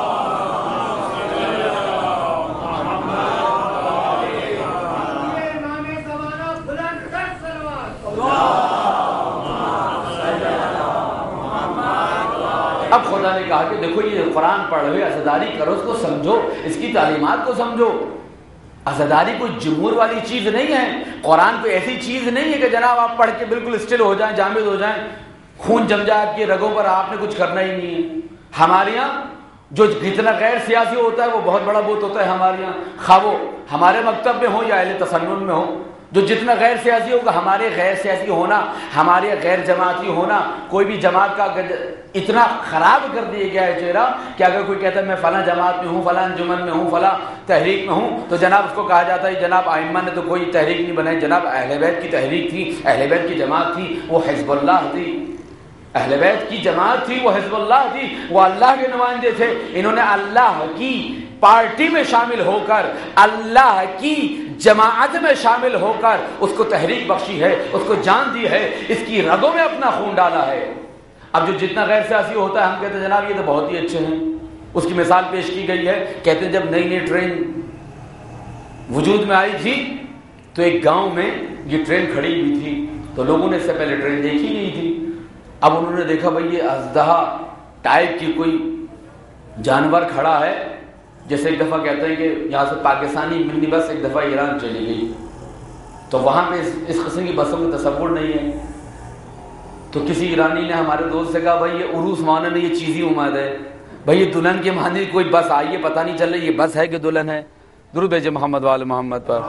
اب خدا نے کہا کہ دیکھو یہ قرآن پڑھ ہوئے، عزاداری کرو، اس کو سمجھو، اس کی تعلیمات کو سمجھو۔ عزاداری کوئی جمہور والی چیز نہیں ہے، قرآن کوئی ایسی چیز نہیں ہے کہ جناب آپ پڑھ کے بالکل اسٹل ہو جائیں، جامد ہو جائیں، خون جم جائے آپ کی رگوں پر، آپ نے کچھ کرنا ہی نہیں ہے۔ ہمارے یہاں جو جتنا غیر سیاسی ہوتا ہے وہ بہت بڑا بت ہوتا ہے ہمارے یہاں، خواہ وہ ہمارے مکتب میں ہو یا اہل تسنن میں ہو۔ جو جتنا غیر سیاسی ہوگا، ہمارے غیر سیاسی ہونا، ہمارے غیر جماعتی ہونا، کوئی بھی جماعت کا اتنا خراب کر دیا گیا ہے چہرہ کہ اگر کوئی کہتا ہے میں فلاں جماعت میں ہوں، فلاں انجمن میں ہوں، فلاں تحریک میں ہوں، تو جناب اس کو کہا جاتا ہے جناب ائمہ نے تو کوئی تحریک نہیں بنائی، جناب اہل بیت کی تحریک تھی، اہل بیت کی جماعت تھی، وہ حزب اللہ تھی، اہل بیت کی جماعت تھی، وہ حزب اللہ تھی، وہ اللہ کے نمائندے تھے۔ انہوں نے اللہ کی پارٹی میں شامل ہو کر، اللہ کی جماعت میں شامل ہو کر اس کو تحریک بخشی ہے، اس کو جان دی ہے، اس کی رگوں میں اپنا خون ڈالا ہے۔ اب جو جتنا غیر سیاسی ہوتا ہے ہم کہتے ہیں جناب یہ تو بہت ہی اچھے ہیں۔ اس کی مثال پیش کی گئی ہے، کہتے ہیں جب نئی نئی ٹرین وجود میں آئی تھی تو ایک گاؤں میں یہ ٹرین کھڑی ہوئی تھی، تو لوگوں نے اس سے پہلے ٹرین دیکھی نہیں تھی۔ اب انہوں نے دیکھا بھائی یہ اژدہا ٹائپ کی کوئی جانور کھڑا ہے، جیسے ایک دفعہ کہتے ہیں کہ یہاں سے پاکستانی منی بس ایک دفعہ ایران چلی گئی، تو وہاں پہ اس قسم کی بسوں کا تصور نہیں ہے۔ تو کسی ایرانی نے ہمارے دوست سے کہا بھائی یہ عروس مانند یہ چیز ہی امید ہے، بھائی یہ دلہن کے مانند کوئی بس آئی ہے، پتہ نہیں چل رہی یہ بس ہے کہ دلہن ہے۔ درود بھیجے محمد وآل محمد پر۔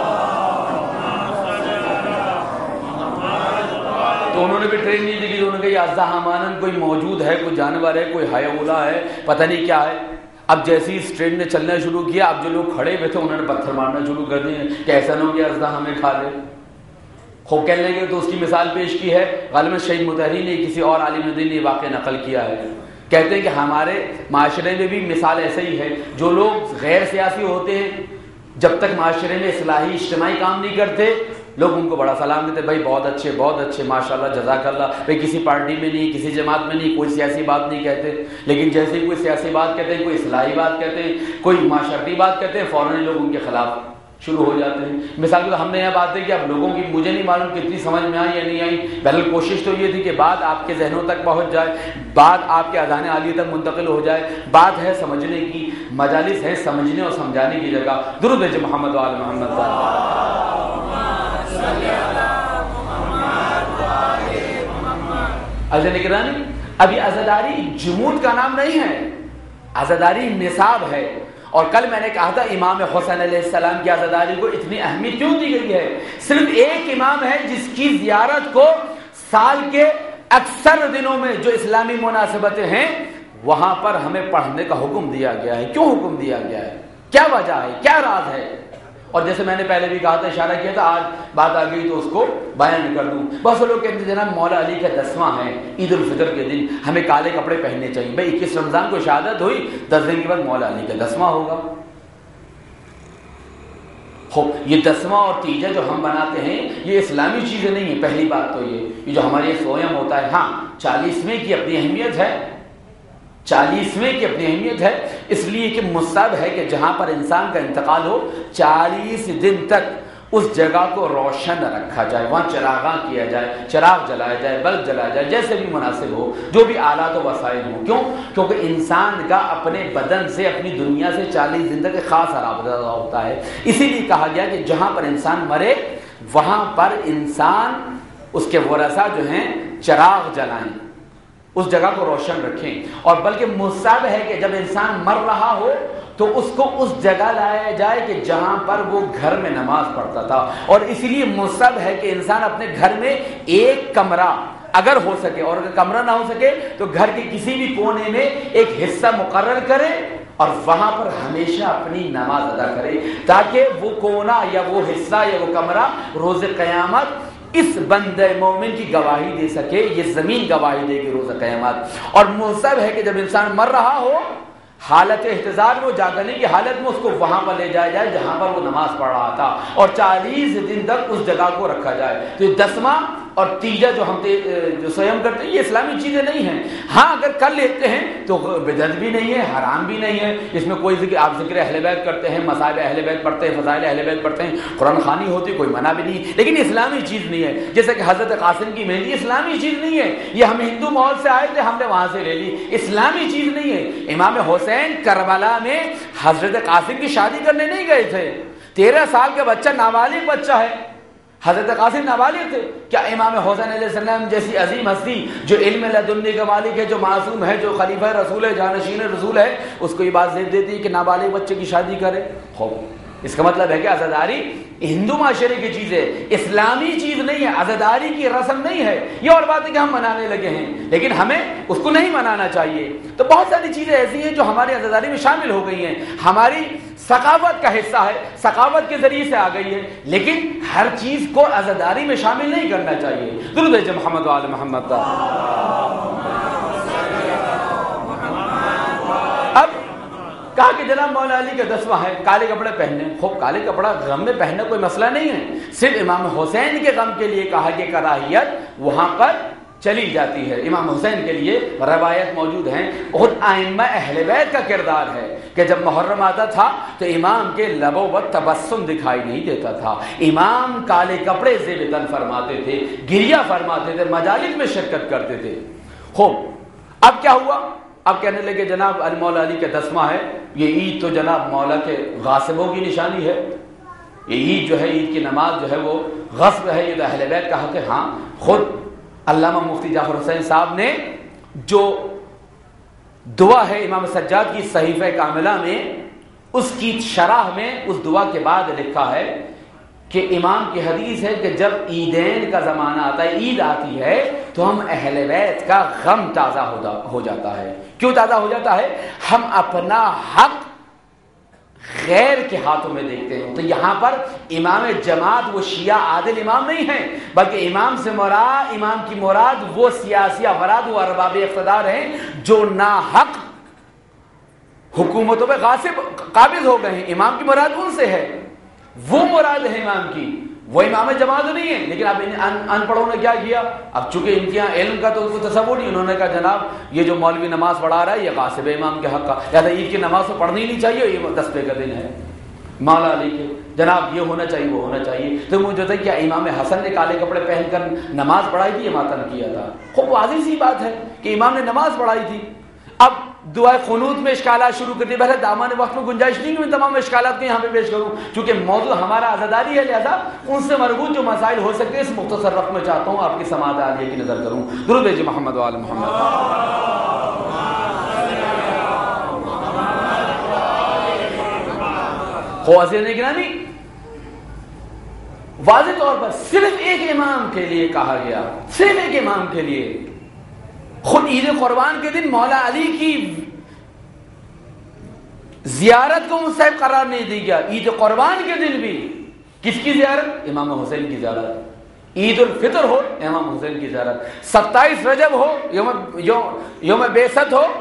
تو انہوں نے بھی ٹرین نہیں دیکھی، انہوں نے کہا یہ اژدہا مانند کوئی موجود ہے، کوئی جانور ہے، کوئی حیولا ہے، پتہ نہیں کیا ہے۔ اب جیسے اس ٹرین نے چلنا شروع کیا، اب جو لوگ کھڑے ہوئے تھے انہوں نے پتھر مارنا شروع کر دیے کہ ایسا نہ ہو کہ اژدہا ہمیں کھا لے۔ خوب کہنے لگے تو اس کی مثال پیش کی ہے غالباً شہید مطہری نے کسی اور عالم دین نے واقعہ نقل کیا ہے. کہتے ہیں کہ ہمارے معاشرے میں بھی مثال ایسے ہی ہے. جو لوگ غیر سیاسی ہوتے ہیں جب تک معاشرے میں اصلاحی اجتماعی کام نہیں کرتے لوگ ان کو بڑا سلام دیتے, بھائی بہت اچھے بہت اچھے ماشاءاللہ جزاک اللہ, بھائی کسی پارٹی میں نہیں کسی جماعت میں نہیں کوئی سیاسی بات نہیں کہتے. لیکن جیسے ہی کوئی سیاسی بات کہتے ہیں کوئی اصلاحی بات کہتے ہیں کوئی معاشرتی بات کہتے ہیں فوراً لوگ ان کے خلاف شروع ہو جاتے ہیں. مثال کے ہم نے یہ بات ہے کہ اب لوگوں کی مجھے نہیں معلوم کتنی سمجھ میں آئی یا نہیں آئی, بہرحال کوشش تو یہ تھی کہ بات آپ کے ذہنوں تک پہنچ جائے, بات آپ کے اذان عالیہ تک منتقل ہو جائے. بات ہے سمجھنے کی, مجالس ہے سمجھنے اور سمجھانے کی جگہ. درود بھیجے محمد و آل محمد. عزیزان کرام, ابھی عزاداری جمود کا نام نہیں ہے, عزاداری نصاب ہے. اور کل میں نے کہا تھا امام حسین علیہ السلام کی عزاداری کو اتنی اہمیت کیوں دی گئی ہے. صرف ایک امام ہے جس کی زیارت کو سال کے اکثر دنوں میں جو اسلامی مناسبتیں ہیں وہاں پر ہمیں پڑھنے کا حکم دیا گیا ہے. کیوں حکم دیا گیا ہے, کیا وجہ ہے, کیا راز ہے؟ اور جیسے میں نے پہلے بھی کہا تھا, اشارہ کیا تھا, آج بات آ گئی تو اس کو بیان کر دوں. بہت سے لوگ کہتے ہیں جناب مولا علی کا دسواں ہے, عید الفطر کے دن ہمیں کالے کپڑے پہننے چاہیے. بھائی اکیس رمضان کو شہادت ہوئی, دس دن کے بعد مولا علی کا دسواں ہوگا. یہ دسواں اور تیجا جو ہم بناتے ہیں یہ اسلامی چیزیں نہیں ہیں. پہلی بات تو یہ یہ جو ہمارے سویم ہوتا ہے, ہاں چالیسویں کی اپنی اہمیت ہے, چالیسویں کی اپنی اہمیت ہے, اس لیے کہ مستحب ہے کہ جہاں پر انسان کا انتقال ہو چالیس دن تک اس جگہ کو روشن رکھا جائے, وہاں چراغاں کیا جائے, چراغ جلایا جائے, بلب جلایا جائے, جیسے بھی مناسب ہو, جو بھی آلات و وسائل ہوں. کیوں؟ کیونکہ انسان کا اپنے بدن سے اپنی دنیا سے چالیس دن تک ایک خاص رابطہ ہوتا ہے. اسی لیے کہا گیا کہ جہاں پر انسان مرے وہاں پر انسان اس کے ورثہ جو ہیں چراغ جلائیں, اس جگہ کو روشن رکھیں. اور بلکہ مستحب ہے کہ جب انسان مر رہا ہو تو اس کو اس جگہ لایا جائے کہ جہاں پر وہ گھر میں نماز پڑھتا تھا. اور اس لیے مستحب ہے کہ انسان اپنے گھر میں ایک کمرہ اگر ہو سکے, اور اگر کمرہ نہ ہو سکے تو گھر کے کسی بھی کونے میں ایک حصہ مقرر کرے اور وہاں پر ہمیشہ اپنی نماز ادا کرے, تاکہ وہ کونا یا وہ حصہ یا وہ کمرہ روز قیامت اس بندے مومن کی گواہی دے سکے, یہ زمین گواہی دے گی روز قیامت. اور مستحب ہے کہ جب انسان مر رہا ہو حالت احتضار میں, وہ جاگنے کی حالت میں, اس کو وہاں پر لے جایا جائے جہاں پر وہ نماز پڑھ رہا تھا, اور چالیس دن تک اس جگہ کو رکھا جائے. تو یہ دسواں اور تیجا جو ہم جو سویم کرتے ہیں یہ اسلامی چیزیں نہیں ہیں. ہاں اگر کر لیتے ہیں تو بدعت بھی نہیں ہے, حرام بھی نہیں ہے. اس میں کوئی ذکر, آپ ذکر اہل بیت کرتے ہیں, مصائب اہل بیت پڑھتے ہیں, فضائل اہل بیت پڑھتے ہیں, قرآن خوانی ہوتی, کوئی منع بھی نہیں, لیکن اسلامی چیز نہیں ہے. جیسے کہ حضرت قاسم کی مہندی اسلامی چیز نہیں ہے, یہ ہم ہندو ماحول سے آئے تھے, ہم نے وہاں سے لے لی, اسلامی چیز نہیں ہے. امام حسین کربلا میں حضرت قاسم کی شادی کرنے نہیں گئے تھے. تیرہ سال کا بچہ نابالغ بچہ ہے, حضرت قاسم نابالغ تھے. کیا امام حسین علیہ السلام جیسی عظیم ہستی جو علم لدنی کا مالک ہے, جو معصوم ہے, جو خلیفہ رسول ہے, جانشین رسول ہے, اس کو یہ بات زیب دیتی ہے کہ نابالغ بچے کی شادی کرے؟ خوب, اس کا مطلب ہے کہ عزاداری ہندو معاشرے کی چیز ہے, اسلامی چیز نہیں ہے, عزاداری کی رسم نہیں ہے. یہ اور بات ہے کہ ہم منانے لگے ہیں, لیکن ہمیں اس کو نہیں منانا چاہیے. تو بہت ساری چیزیں ایسی ہیں جو ہماری عزاداری میں شامل ہو گئی ہیں, ہماری ثقافت کا حصہ ہے, ثقافت کے ذریعے سے آ گئی ہے, لیکن ہر چیز کو عزاداری میں شامل نہیں کرنا چاہیے. درود بھیجے محمد و آل محمد. اب کہا کہ جناب مولا علی کا دسواں ہے, کالے کپڑے پہننے. خوب کالے کپڑا غم میں پہننا کوئی مسئلہ نہیں ہے, صرف امام حسین کے غم کے لیے کہا کہ کراہیت وہاں پر چلی جاتی ہے. امام حسین کے لیے روایت موجود ہیں, خود ائمہ اہل بیت کا کردار ہے کہ جب محرم آتا تھا تو امام کے لبوں پر تبسم دکھائی نہیں دیتا تھا. امام کالے کپڑے زیب تن فرماتے تھے, گریہ فرماتے تھے, مجالس میں شرکت کرتے تھے. خوب, اب کیا ہوا؟ اب کہنے لگے جناب علی مولا علی کا دسواں ہے, یہ عید تو جناب مولا کے غاصبوں کی نشانی ہے, یہ عید جو ہے, عید کی نماز جو ہے وہ غصب ہے, یہ تو اہل بیت کا حق ہے. ہاں, خود علامہ مفتی جعفر حسین صاحب نے جو دعا ہے امام سجاد کی صحیفہ کاملہ میں, اس کی شرح میں اس دعا کے بعد لکھا ہے کہ امام کی حدیث ہے کہ جب عیدین کا زمانہ آتا ہے, عید آتی ہے, تو ہم اہل بیت کا غم تازہ ہو جاتا ہے. کیوں تازہ ہو جاتا ہے؟ ہم اپنا حق غیر کے ہاتھوں میں دیکھتے ہیں. تو یہاں پر امام جماعت وہ شیعہ عادل امام نہیں ہیں، بلکہ امام سے مراد امام کی مراد وہ سیاسی افراد و ارباب اقتدار ہیں جو ناحق حکومتوں پہ غاصب قابض ہو گئے ہیں. امام کی مراد ان سے ہے، وہ مراد ہے امام کی، وہ امام جماعت نہیں ہے. لیکن اب ان پڑھوں نے کیا کیا؟ اب چونکہ ان کے یہاں علم کا تو ان کو تصور نہیں، انہوں نے کہا جناب یہ جو مولوی نماز پڑھا رہا ہے یہ غاصب ہے امام کے حق کا، یا عید کی نماز تو پڑھنی نہیں چاہیے، یہ دس پہ کا دن ہے مولا علی کے، جناب یہ ہونا چاہیے وہ ہونا چاہیے. تو مجھے ہوتا ہے کیا امام حسن نے کالے کپڑے پہن کر نماز پڑھائی تھی، یہ ماتم کیا تھا؟ خوب واضح سی بات ہے کہ امام نے نماز پڑھائی تھی. اب دعائے قنوت میں اشکالات شروع کر دیے. بہرحال دامان وقت میں گنجائش نہیں کہ میں تمام اشکالات کو یہاں پہ پیش کروں، چونکہ موضوع ہمارا عزاداری ہے، لہذا ان سے مربوط جو مسائل ہو سکتے ہیں اس مختصر وقت میں چاہتا ہوں آپ کی سماعت عالیہ کی نظر کروں. درود بھیجیے محمد و آل محمد. خواتین گرامی، واضح طور پر صرف ایک امام کے لیے کہا گیا، صرف ایک امام کے لیے. خود عید قربان کے دن مولا علی کی زیارت کو مستحب قرار نہیں دی گیا. عید قربان کے دن بھی کس کی زیارت؟ امام حسین کی زیارت. عید الفطر ہو امام حسین کی زیارت، ستائیس رجب ہو یوم یوم بعثت ہو،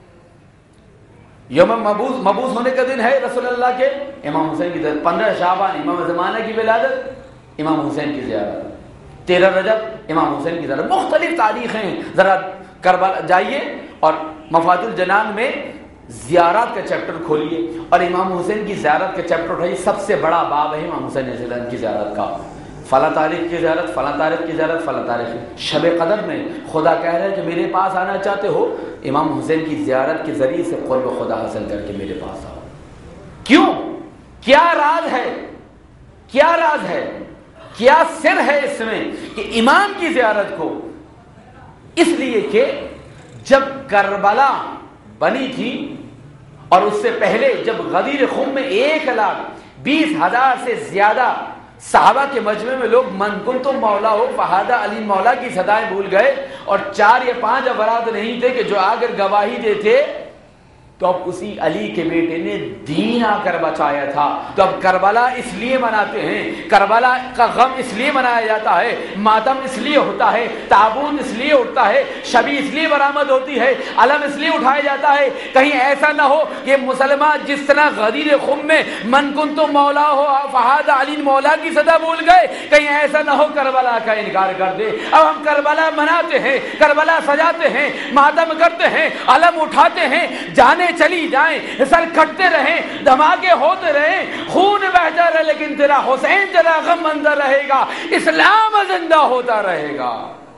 یوم مبعوث مبعوث ہونے کا دن ہے رسول اللہ کے، امام حسین کی زیارت. پندرہ شعبان امام زمانہ کی ولادت، امام حسین کی زیارت. تیرہ رجب امام حسین کی زیارت. مختلف تاریخیں. ذرا کربلا جائیے اور مفاتح الجنان میں زیارات کا چیپٹر کھولیے اور امام حسین کی زیارت کا چیپٹر اٹھائیے. سب سے بڑا باب ہے امام حسین علیہ السلام کی زیارت کا. فلاں تاریخ کی زیارت، فلاں تاریخ کی زیارت، فلاں تاریخ. شب قدر میں خدا کہہ رہے ہیں کہ میرے پاس آنا چاہتے ہو، امام حسین کی زیارت کے ذریعے سے قرب خدا حاصل کر کے میرے پاس آؤ. کیوں؟ کیا راز ہے؟ کیا راز ہے؟ کیا سر ہے اس میں کہ امام کی زیارت کو؟ اس لیے کہ جب کربلا بنی تھی اور اس سے پہلے جب غدیر خم میں ایک لاکھ بیس ہزار سے زیادہ صحابہ کے مجمع میں لوگ من کنتم مولا ہو فہذا علی مولا کی صدائیں بھول گئے اور چار یا پانچ افراد نہیں تھے کہ جو آ کر گواہی دیتے، تو اب اسی علی کے بیٹے نے دین آ کر بچایا تھا. تو اب کربلا اس لیے مناتے ہیں، کربلا کا غم اس لیے منایا جاتا ہے، ماتم اس لیے ہوتا ہے، تابوت اس لیے اٹھتا ہے، شبی اس لیے برآمد ہوتی ہے، علم اس لیے اٹھایا جاتا ہے. کہیں ایسا نہ ہو کہ مسلمان جس طرح غدیر خم میں من کنتم مولا ہو فہذا علی مولا کی صدا بھول گئے، کہیں ایسا نہ ہو کربلا کا انکار کر دے. اب ہم کربلا مناتے ہیں، کربلا سجاتے ہیں، ماتم کرتے ہیں، علم اٹھاتے ہیں، جانے چلی جائیں، سر کٹتے رہیں، دھماکے ہوتے رہیں، خون بہتا رہے، لیکن تیرا حسین تیرا غم اندر رہے گا، اسلام زندہ ہوتا رہے گا.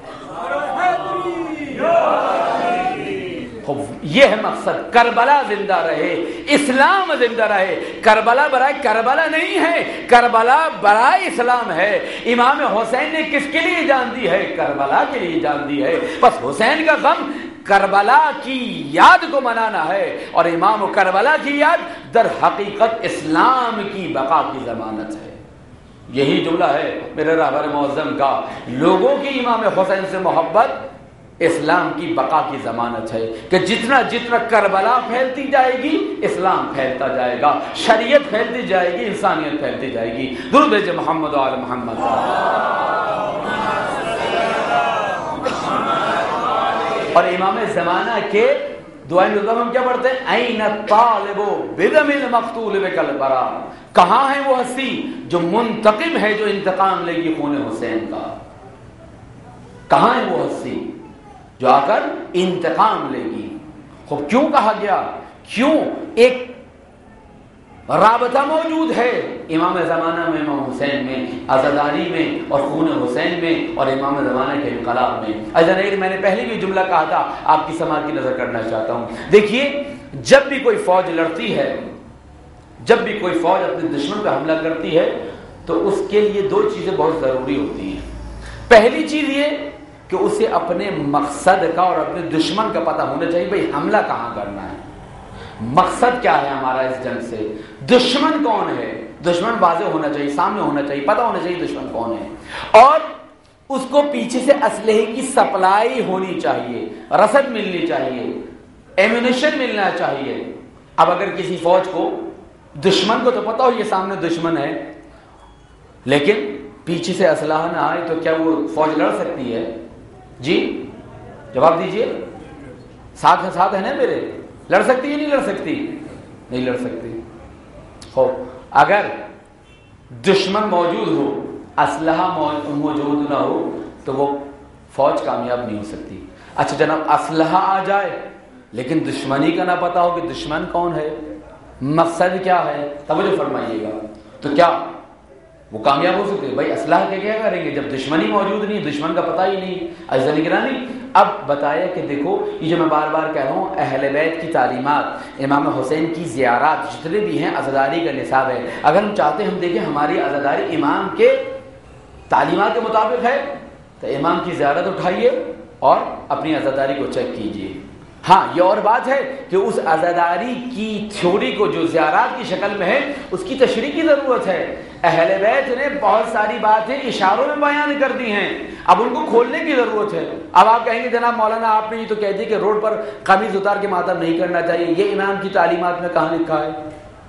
یہ ہے مقصد، کربلا زندہ رہے، اسلام زندہ رہے. کربلا برائے کربلا نہیں ہے، کربلا برائے اسلام ہے. امام حسین نے کس کے لیے جان دی ہے؟ کربلا کے لیے جان دی ہے. بس حسین کا غم کربلا کی یاد کو منانا ہے، اور امام کربلا کی یاد در حقیقت اسلام کی بقا کی ضمانت ہے. یہی جملہ ہے میرے رہبر معظم کا، لوگوں کی امام حسین سے محبت اسلام کی بقا کی ضمانت ہے. کہ جتنا جتنا کربلا پھیلتی جائے گی اسلام پھیلتا جائے گا، شریعت پھیلتی جائے گی، انسانیت پھیلتی جائے گی. درود بھیجے محمد و آل محمد. اور امام زمانہ کے دعائیں ہم کیا پڑھتے ہیں؟ این الطالب بدم المقتول بکلبرا. کہاں ہے وہ ہستی جو منتقم ہے، جو انتقام لے گی خون حسین کا؟ کہاں ہے وہ ہستی جو آ کر انتقام لے گی؟ خوب کیوں کہا گیا؟ کیوں ایک رابطہ موجود ہے امام زمانہ میں، امام حسین میں، عزاداری میں اور خون حسین میں اور امام زمانہ کے انقلاب میں. اجنیر میں نے پہلے بھی جملہ کہا تھا، آپ کی سماعت کی نظر کرنا چاہتا ہوں. دیکھیے، جب بھی کوئی فوج لڑتی ہے، جب بھی کوئی فوج اپنے دشمن پہ حملہ کرتی ہے تو اس کے لیے دو چیزیں بہت ضروری ہوتی ہیں. پہلی چیز یہ کہ اسے اپنے مقصد کا اور اپنے دشمن کا پتہ ہونا چاہیے، بھئی حملہ کہاں کرنا ہے، مقصد کیا ہے ہمارا اس جنگ سے، دشمن کون ہے. دشمن واضح ہونا چاہیے، سامنے ہونا چاہیے، پتہ ہونا چاہیے دشمن کون ہے. اور اس کو پیچھے سے اسلحے کی سپلائی ہونی چاہیے، رسد ملنی چاہیے، ایمونیشن ملنا چاہیے. اب اگر کسی فوج کو دشمن کو تو پتا ہو یہ سامنے دشمن ہے، لیکن پیچھے سے اسلحہ نہ آئے تو کیا وہ فوج لڑ سکتی ہے؟ جی جواب دیجئے، ساتھ ہے ساتھ ہے نا میرے، لڑ سکتی ہے نہیں لڑ سکتی؟ نہیں لڑ سکتی. ہو اگر دشمن موجود ہو، اسلحہ موجود نہ ہو تو وہ فوج کامیاب نہیں ہو سکتی. اچھا جناب اسلحہ آ جائے لیکن دشمنی کا نہ پتا ہو کہ دشمن کون ہے، مقصد کیا ہے، توجہ فرمائیے گا، تو کیا وہ کامیاب ہو سکتے؟ بھائی اسلحہ کے کیا کریں گے جب دشمنی موجود نہیں، دشمن کا پتہ ہی نہیں. عزیزان گرامی اب بتایا کہ دیکھو یہ جو میں بار بار کہہ رہا ہوں اہل بیت کی تعلیمات، امام حسین کی زیارات جتنے بھی ہیں عزاداری کا نصاب ہے. اگر ہم چاہتے ہیں ہم دیکھیں ہماری عزاداری امام کے تعلیمات کے مطابق ہے تو امام کی زیارت اٹھائیے اور اپنی عزاداری کو چیک کیجئے. ہاں یہ اور بات ہے کہ اس عزاداری کی تھیوری کو جو زیارات کی شکل میں ہے اس کی تشریح کی ضرورت ہے. اہل بیت نے بہت ساری باتیں اشاروں میں بیان کر دی ہیں، اب ان کو کھولنے کی ضرورت ہے. اب آپ کہیں گے جناب مولانا آپ نے یہ تو کہہ دی کہ روڈ پر قمیض اتار کے ماتم نہیں کرنا چاہیے، یہ امام کی تعلیمات میں کہاں لکھا ہے؟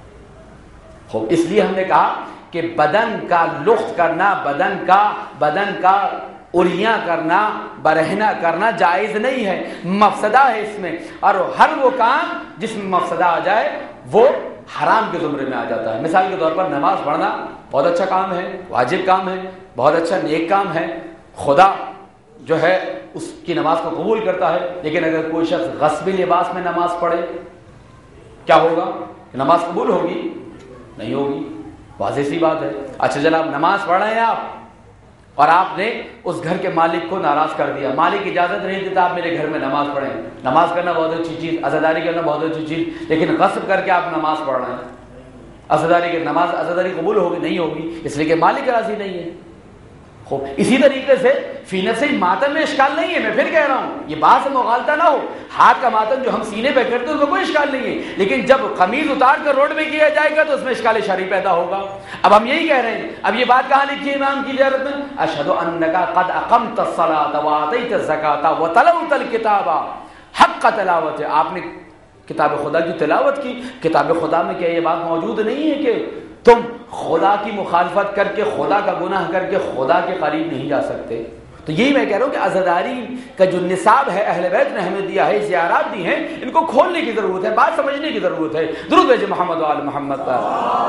اس لیے ہم نے کہا کہ بدن کا لخت کرنا، بدن کا بدن کا اریاں کرنا، برہنہ کرنا جائز نہیں ہے، مفسدہ ہے اس میں، اور ہر وہ کام جس میں مفسدہ آ جائے وہ حرام کے زمرے میں آ جاتا ہے. مثال کے طور پر نماز پڑھنا بہت اچھا کام ہے، واجب کام ہے، بہت اچھا نیک کام ہے، خدا جو ہے اس کی نماز کو قبول کرتا ہے. لیکن اگر کوئی شخص غصبی لباس میں نماز پڑھے کیا ہوگا؟ نماز قبول ہوگی؟ نہیں ہوگی، واضح سی بات ہے. اچھا جناب نماز پڑھ رہے ہیں آپ اور آپ نے اس گھر کے مالک کو ناراض کر دیا، مالک اجازت نہیں دیتا آپ میرے گھر میں نماز پڑھیں. نماز کرنا بہت اچھی چیز، عزاداری کرنا بہت اچھی چیز، لیکن غصب کر کے آپ نماز پڑھ رہے ہیں، عزاداری کی نماز عزاداری قبول ہوگی؟ نہیں ہوگی، اس لیے کہ مالک راضی نہیں ہے. خوب اسی طریقے سے فی نفس ماتم میں اشکال نہیں ہے. میں پھر کہہ رہا ہوں یہ بات سے مغالطہ نہ ہو، ہاتھ کا ماتم جو ہم سینے پہ کرتے ہیں اس میں کوئی اشکال نہیں ہے، لیکن جب قمیض اتار کر روڈ میں کیا جائے گا تو اس میں اشکال شرعی پیدا ہوگا. اب ہم یہی کہہ رہے ہیں، اب یہ بات کہاں لکھی ہے امام کی زیارت میں؟ اشہد انک قد اقمت الصلاۃ وآتیت الزکاۃ وتلوت الکتاب حق تلاوت. آپ نے کتاب خدا کی تلاوت کی. کتاب خدا میں کیا یہ بات موجود نہیں ہے کہ تم خدا کی مخالفت کر کے، خدا کا گناہ کر کے خدا کے قریب نہیں جا سکتے؟ تو یہی میں کہہ رہا ہوں کہ عزاداری کا جو نصاب ہے اہل بیت نے ہمیں دیا ہے، زیارات دی ہیں، ان کو کھولنے کی ضرورت ہے، بات سمجھنے کی ضرورت ہے. درود بھیجیں محمد و آل محمد پر.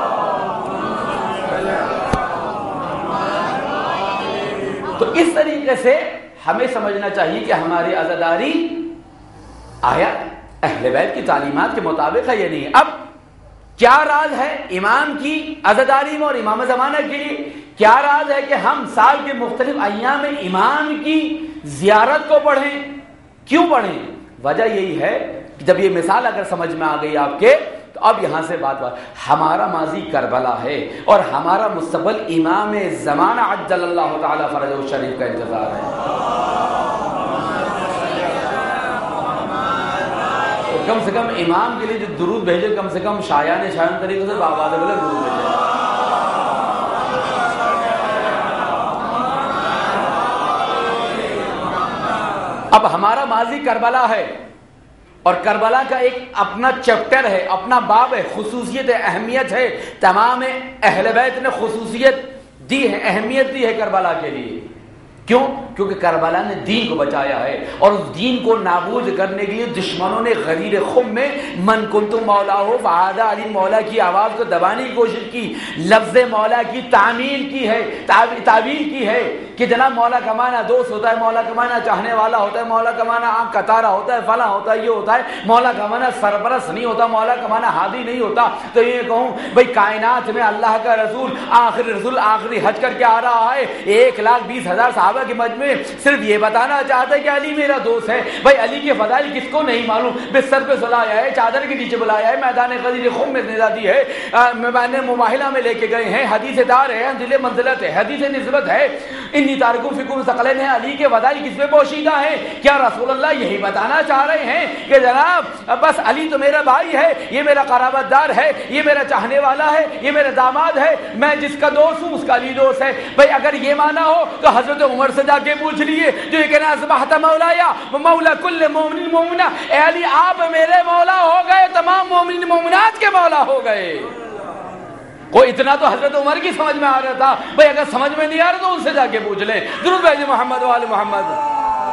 تو اس طریقے سے ہمیں سمجھنا چاہیے کہ ہماری عزاداری آیا اہل بیت کی تعلیمات کے مطابق ہے یا نہیں. اب کیا راز ہے امام کی عزاداری میں اور امام زمانہ کے لیے؟ کیا راز ہے کہ ہم سال کے مختلف ایام میں امام کی زیارت کو پڑھیں؟ کیوں پڑھیں؟ وجہ یہی ہے کہ جب یہ مثال اگر سمجھ میں آ گئی آپ کے تو اب یہاں سے بات بات ہمارا ماضی کربلا ہے اور ہمارا مستقبل امام زمانہ عجل اللہ تعالی فرجہ الشریف کا انتظار ہے. کم سے کم امام کے لیے جو درود بھیجے کم سے کم شایان شایان طریقے سے بآواز بلند درود بھیجے. اب ہمارا ماضی کربلا ہے اور کربلا کا ایک اپنا چیپٹر ہے، اپنا باب ہے، خصوصیت ہے، اہمیت ہے. تمام اہل بیت نے خصوصیت دی ہے، اہمیت دی ہے کربلا کے لیے. کیوں؟ کیونکہ کربلا نے دین کو بچایا ہے اور اس دین کو نابود کرنے کے لیے دشمنوں نے غدیر خم میں من کنتم مولا ہو فہذا علی مولا کی آواز کو دبانے کی کوشش کی. لفظ مولا کی تعمیل کی ہے، تعبیر کی ہے کہ جناب مولا کا معنی دوست ہوتا ہے، مولا کا معنی چاہنے والا ہوتا ہے، مولا کا معنی آنکھ کا تارا ہوتا ہے، فلاں ہوتا ہے، یہ ہوتا ہے. مولا کا معنی سرپرست نہیں ہوتا، مولا کا معنی ہادی نہیں ہوتا. تو یہ کہوں بھائی کائنات میں اللہ کا رسول آخری رسول آخری حج کر کے آ رہا ہے، ایک لاکھ بیس ہزار صحابہ کے مجمع صرف یہ بتانا چاہتا ہے کہ علی میرا دوست ہے. بھائی علی کے فضائل کس کو نہیں معلوم؟ بستر پہ سلایا ہے، چادر کے نیچے بلایا ہے، میدان غدیر خم میں ندا دی ہے، میدان مباہلہ میں لے کے گئے ہیں، حدیث دار ہے، ذل منزلت ہے، حدیث نسبت ہے، انی تارکو فکم ثقلین ہے. علی کے فضائل کس میں پوشیدہ ہیں؟ کیا رسول اللہ یہی بتانا چاہ رہے ہیں کہ جناب بس علی تو میرا بھائی ہے، یہ میرا قرابت دار ہے، یہ میرا چاہنے والا ہے، یہ میرا داماد ہے، میں جس کا دوست ہوں اس کا علی دوست ہے؟ بھائی اگر یہ مانا ہو تو حضرت عمر سے جا کے پوچھ لیے جو یہ کہنا اصبحت مولایا مولا کل مومن مومنہ، اے علی آپ میرے مولا ہو گئے، تمام مومن مومنات کے مولا ہو گئے. کوئی اتنا تو حضرت عمر کی سمجھ میں آ رہا تھا، بھئی اگر سمجھ میں نہیں آ رہا تو ان سے جا کے پوچھ لیں۔ درود بھیجیں محمد و آل محمد۔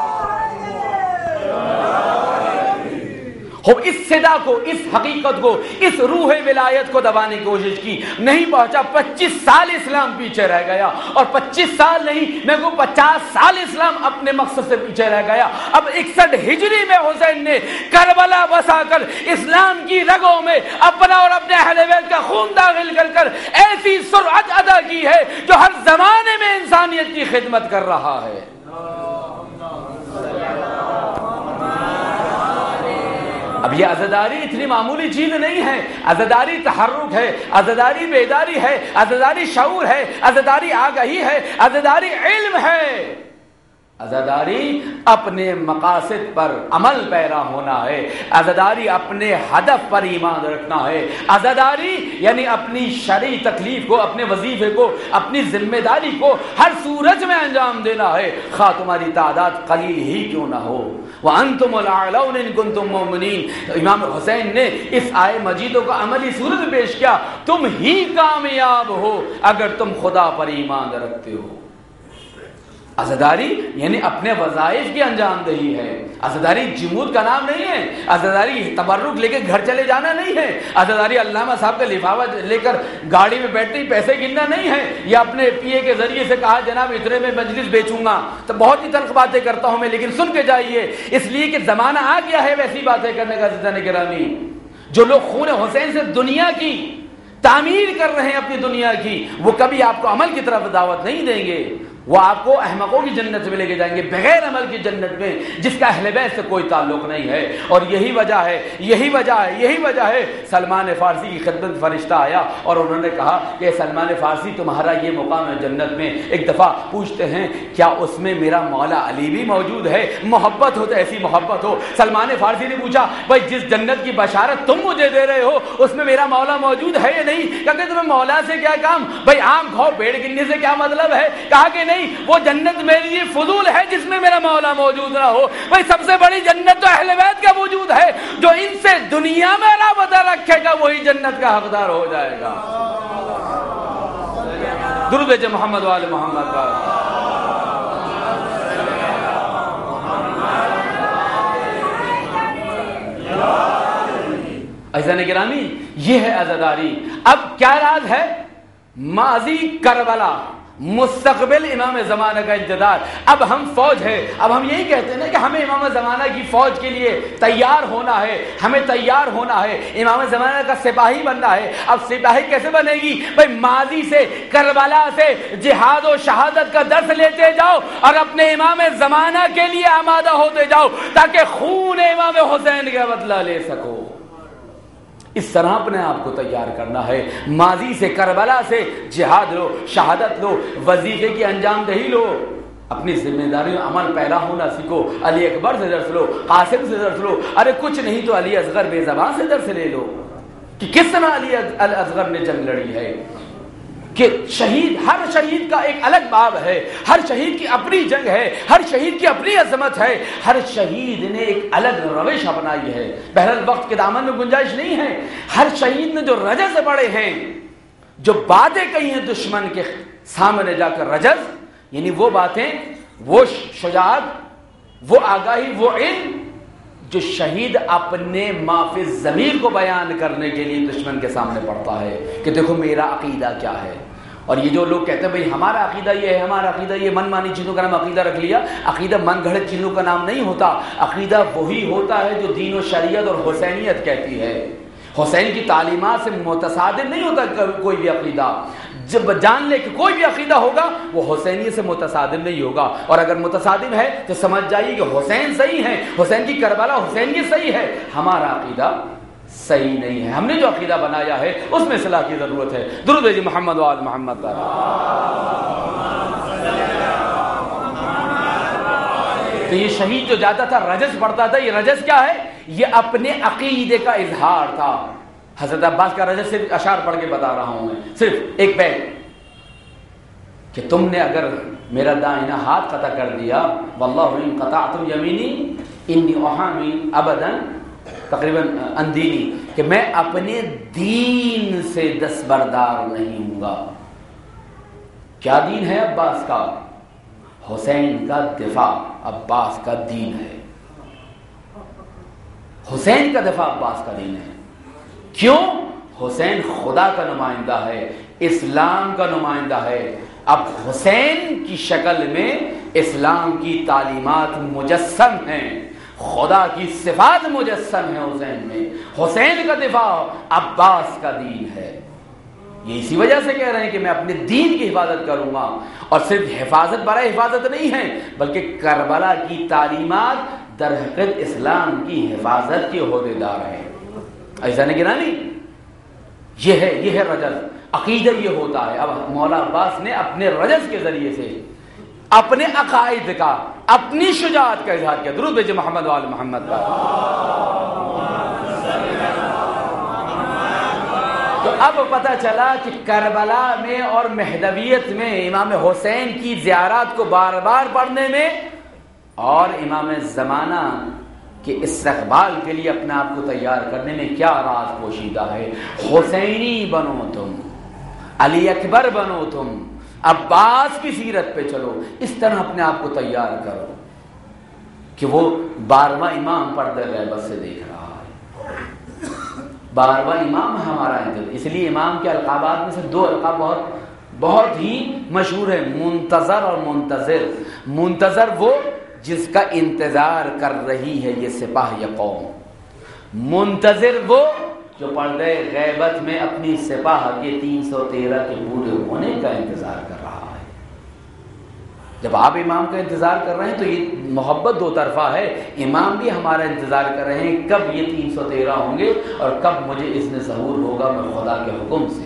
خوب اس صدا کو، اس حقیقت کو، اس روح ولایت کو دبانے کی کوشش کی، نہیں پہنچا۔ پچیس سال اسلام پیچھے رہ گیا، اور پچیس سال نہیں میں کو پچاس سال اسلام اپنے مقصد سے پیچھے رہ گیا۔ اب اکسٹھ ہجری میں حسین نے کربلا بسا کر اسلام کی رگوں میں اپنا اور اپنے اہل بیت کا خون داخل کر کر ایسی سرعت ادا کی ہے جو ہر زمانے میں انسانیت کی خدمت کر رہا ہے۔ اب یہ عزاداری اتنی معمولی چیز نہیں ہے، عزاداری تحرک ہے، عزاداری بیداری ہے، عزاداری شعور ہے، عزاداری آگہی ہے، عزاداری علم ہے۔ عزاداری اپنے مقاصد پر عمل پیرا ہونا ہے، عزاداری اپنے ہدف پر ایمان رکھنا ہے، عزاداری یعنی اپنی شرعی تکلیف کو، اپنے وظیفے کو، اپنی ذمہ داری کو ہر صورت میں انجام دینا ہے، خواہ تمہاری تعداد قلیل ہی کیوں نہ ہو۔ وَأَنْتُمُ الْأَعْلَوْنَ إِن كُنتُم مُؤْمِنِينَ۔ امام حسین نے اس آئے مجیدوں کا عملی صورت میں پیش کیا، تم ہی کامیاب ہو اگر تم خدا پر ایمان رکھتے ہو۔ عزاداری یعنی اپنے وظائف کی انجام دہی ہے۔ عزاداری جمود کا نام نہیں ہے، عزاداری تبرک لے کے گھر چلے جانا نہیں ہے، عزاداری علامہ صاحب کا لفافہ لے کر گاڑی میں بیٹھتے پیسے گننا نہیں ہے، یا اپنے پی اے کے ذریعے سے کہا جناب اتنے میں مجلس بیچوں گا، تو بہت ہی تلخ باتیں کرتا ہوں میں لیکن سن کے جائیے، اس لیے کہ زمانہ آ گیا ہے ویسی باتیں کرنے کا۔ عزیزان گرامی، جو لوگ خون حسین سے دنیا کی تعمیر کر رہے ہیں اپنی دنیا کی، وہ کبھی آپ کو عمل کی طرف دعوت نہیں دیں گے، وہ آپ کو احمقوں کی جنت میں لے کے جائیں گے، بغیر عمل کی جنت میں جس کا اہل بیت سے کوئی تعلق نہیں ہے۔ اور یہی وجہ ہے یہی وجہ ہے یہی وجہ ہے سلمان فارسی کی خدمت فرشتہ آیا اور انہوں نے کہا کہ سلمان فارسی تمہارا یہ مقام ہے جنت میں، ایک دفعہ پوچھتے ہیں کیا اس میں میرا مولا علی بھی موجود ہے؟ محبت ہو تو ایسی محبت ہو۔ سلمان فارسی نے پوچھا بھائی جس جنت کی بشارت تم مجھے دے رہے ہو اس میں میرا مولا موجود ہے یا نہیں؟ کہتے تمہیں مولا سے کیا کام، بھائی آم کھاؤ پیڑ گننے سے کیا مطلب ہے؟ کہا کہ نہیں، وہ جنت میرے لیے فضول ہے جس میں میرا مولا موجود نہ ہو۔ بھائی سب سے بڑی جنت تو اہل بیت کا وجود ہے، جو ان سے دنیا میں رابطہ رکھے گا وہی جنت کا حقدار ہو جائے گا۔ درود بھیجیں محمد و آل محمد کا۔ عزیزان گرامی، یہ ہے عزاداری۔ اب کیا راز ہے؟ ماضی کربلا، مستقبل امام زمانہ کا انتظار۔ اب ہم فوج ہے، اب ہم یہی کہتے ہیں نا کہ ہمیں امام زمانہ کی فوج کے لیے تیار ہونا ہے، ہمیں تیار ہونا ہے، امام زمانہ کا سپاہی بننا ہے۔ اب سپاہی کیسے بنے گی؟ بھائی ماضی سے، کربلا سے جہاد و شہادت کا درس لیتے جاؤ اور اپنے امام زمانہ کے لیے آمادہ ہوتے جاؤ تاکہ خون امام حسین کا بدلہ لے سکو۔ اس طرح اپنے آپ کو تیار کرنا ہے، ماضی سے، کربلا سے جہاد لو، شہادت لو، وظیفے کی انجام دہی لو، اپنی ذمہ داری میں عمل پیرا ہونا سیکھو۔ علی اکبر سے درس لو، قاسم سے درس لو، ارے کچھ نہیں تو علی اصغر بے زبان سے درس لے لو کہ کس طرح علی اصغر نے جنگ لڑی ہے، کہ شہید، ہر شہید کا ایک الگ باب ہے، ہر شہید کی اپنی جنگ ہے، ہر شہید کی اپنی عظمت ہے، ہر شہید نے ایک الگ روش اپنائی ہے۔ بہرحال وقت کے دامن میں گنجائش نہیں ہے، ہر شہید نے جو رجز پڑے ہیں، جو باتیں کہی ہیں دشمن کے سامنے جا کر، رجز یعنی وہ باتیں، وہ شجاعت، وہ آگاہی، وہ علم جو شہید اپنے معافی ضمیر کو بیان کرنے کے لیے دشمن کے سامنے پڑتا ہے کہ دیکھو میرا عقیدہ کیا ہے۔ اور یہ جو لوگ کہتے ہیں بھئی ہمارا عقیدہ یہ ہے، ہمارا عقیدہ یہ، من مانی چیزوں کا نام عقیدہ رکھ لیا۔ عقیدہ من گھڑت چیزوں کا نام نہیں ہوتا، عقیدہ وہی ہوتا ہے جو دین و شریعت اور حسینیت کہتی ہے۔ حسین کی تعلیمات سے متصادم نہیں ہوتا کوئی بھی عقیدہ۔ جب جان لے کہ کوئی بھی عقیدہ ہوگا وہ حسینیت سے متصادم نہیں ہوگا، اور اگر متصادم ہے تو سمجھ جائیے کہ حسین صحیح ہے، حسین کی کربلا حسینیت صحیح ہے، ہمارا عقیدہ صحیح نہیں ہے۔ ہم نے جو عقیدہ بنایا ہے اس میں اصلاح کی ضرورت ہے۔ درود بھیجیں محمد و آل محمد پر۔ تو یہ شہید جو جاتا تھا رجز پڑھتا تھا، یہ رجز کیا ہے؟ یہ اپنے عقیدے کا اظہار تھا۔ حضرت عباس کا رجز صرف اشعار پڑھ کے بتا رہا ہوں میں، صرف ایک بیت کہ تم نے اگر میرا دائنا ہاتھ قطع کر دیا، واللہ ان قطعتم یمینی انی احامی ابدا تقریباً اندینی، کہ کہ میں اپنے دین سے دستبردار نہیں ہوں گا۔ کیا دین ہے عباس کا؟ حسین کا دفاع عباس کا دین ہے۔ حسین کا دفاع عباس کا دین ہے۔ کیوں؟ حسین خدا کا نمائندہ ہے، اسلام کا نمائندہ ہے۔ اب حسین کی شکل میں اسلام کی تعلیمات مجسم ہیں، خدا کی صفات مجسم ہیں حسین میں۔ حسین کا دفاع عباس کا دین ہے۔ یہ اسی وجہ سے کہہ رہے ہیں کہ میں اپنے دین کی حفاظت کروں گا، اور صرف حفاظت برائے حفاظت نہیں ہے، بلکہ کربلا کی تعلیمات در حقیقت اسلام کی حفاظت کے عہدے دار ہیں۔ ایسا نہیں گرانی، یہ ہے یہ ہے رجز، عقیدہ یہ ہوتا ہے۔ اب مولا عباس نے اپنے رجز کے ذریعے سے اپنے عقائد کا، اپنی شجاعت کا اظہار کیا۔ درود بھیجے محمد وآل محمد پر۔ تو اب پتہ چلا کہ کربلا میں اور مہدویت میں امام حسین کی زیارات کو بار بار پڑھنے میں اور امام زمانہ کہ استقبال کے لیے اپنے آپ کو تیار کرنے میں کیا راز پوشیدہ ہے۔ حسینی بنو تم، علی اکبر بنو تم، عباس کی سیرت پہ چلو، اس طرح اپنے آپ کو تیار کرو کہ وہ بارہواں امام پردہ غیبت سے دیکھ رہا ہے۔ بارہواں امام ہمارا انتظار، اس لیے امام کے القابات میں سے دو القاب بہت بہت ہی مشہور ہے، منتظر اور منتظر۔ منتظر وہ جس کا انتظار کر رہی ہے یہ سپاہ یا قوم، منتظر وہ جو پردہ غیبت میں اپنی سپاہ کے تین سو تیرہ کے پورے ہونے کا انتظار کر رہا ہے۔ جب آپ امام کا انتظار کر رہے ہیں تو یہ محبت دو طرفہ ہے، امام بھی ہمارا انتظار کر رہے ہیں کب یہ تین سو تیرہ ہوں گے اور کب مجھے اس نے ظہور ہوگا میں خدا کے حکم سے۔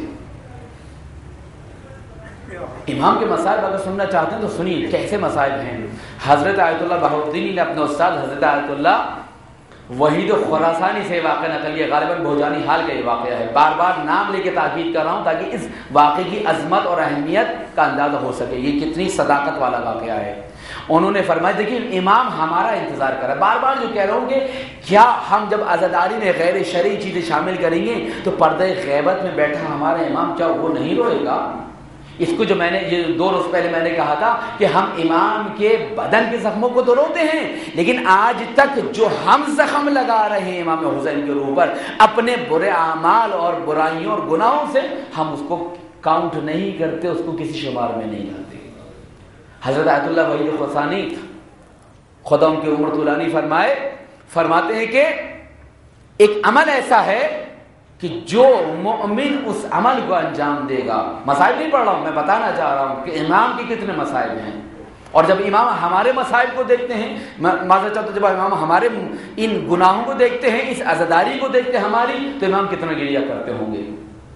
امام کے مسائل اگر سننا چاہتے ہیں تو سنیے کیسے مسائل ہیں۔ حضرت آیت اللہ بہاء الدین نے اپنے استاد حضرت آیت اللہ وحید خراسانی سے واقعہ نقل کیا، غالباً بھوجانی حال کا یہ واقعہ ہے۔ بار بار نام لے کے تاکید کر رہا ہوں تاکہ اس واقعے کی عظمت اور اہمیت کا اندازہ ہو سکے، یہ کتنی صداقت والا واقعہ ہے۔ انہوں نے فرمایا دیکھیے امام ہمارا انتظار کر رہا ہے، بار بار جو کہہ رہا ہوں کہ کیا ہم جب عزاداری میں غیر شرعی چیزیں شامل کریں گے تو پردہ غیبت میں بیٹھا ہمارا امام کیا وہ نہیں روئے گا؟ اس کو جو میں نے یہ دو روز پہلے میں نے کہا تھا کہ ہم امام کے بدن کے زخموں کو تو روتے ہیں، لیکن آج تک جو ہم زخم لگا رہے ہیں امام حسین کے روح پر اپنے برے اعمال اور برائیوں اور گناہوں سے، ہم اس کو کاؤنٹ نہیں کرتے، اس کو کسی شمار میں نہیں لاتے۔ حضرت آیت اللہ وحید خراسانی خدا ان کی عمر طولانی فرمائے فرماتے ہیں کہ ایک عمل ایسا ہے کہ جو مومن اس عمل کو انجام دے گا، مسائل نہیں پڑھ رہا ہوں میں بتانا چاہ رہا ہوں کہ امام کے کتنے مسائل ہیں، اور جب امام ہمارے مسائل کو دیکھتے ہیں، معذرت چاہتا ہوں جب امام ہمارے ان گناہوں کو دیکھتے ہیں، اس عزاداری کو دیکھتے ہیں ہماری، تو امام کتنا گریہ کرتے ہوں گے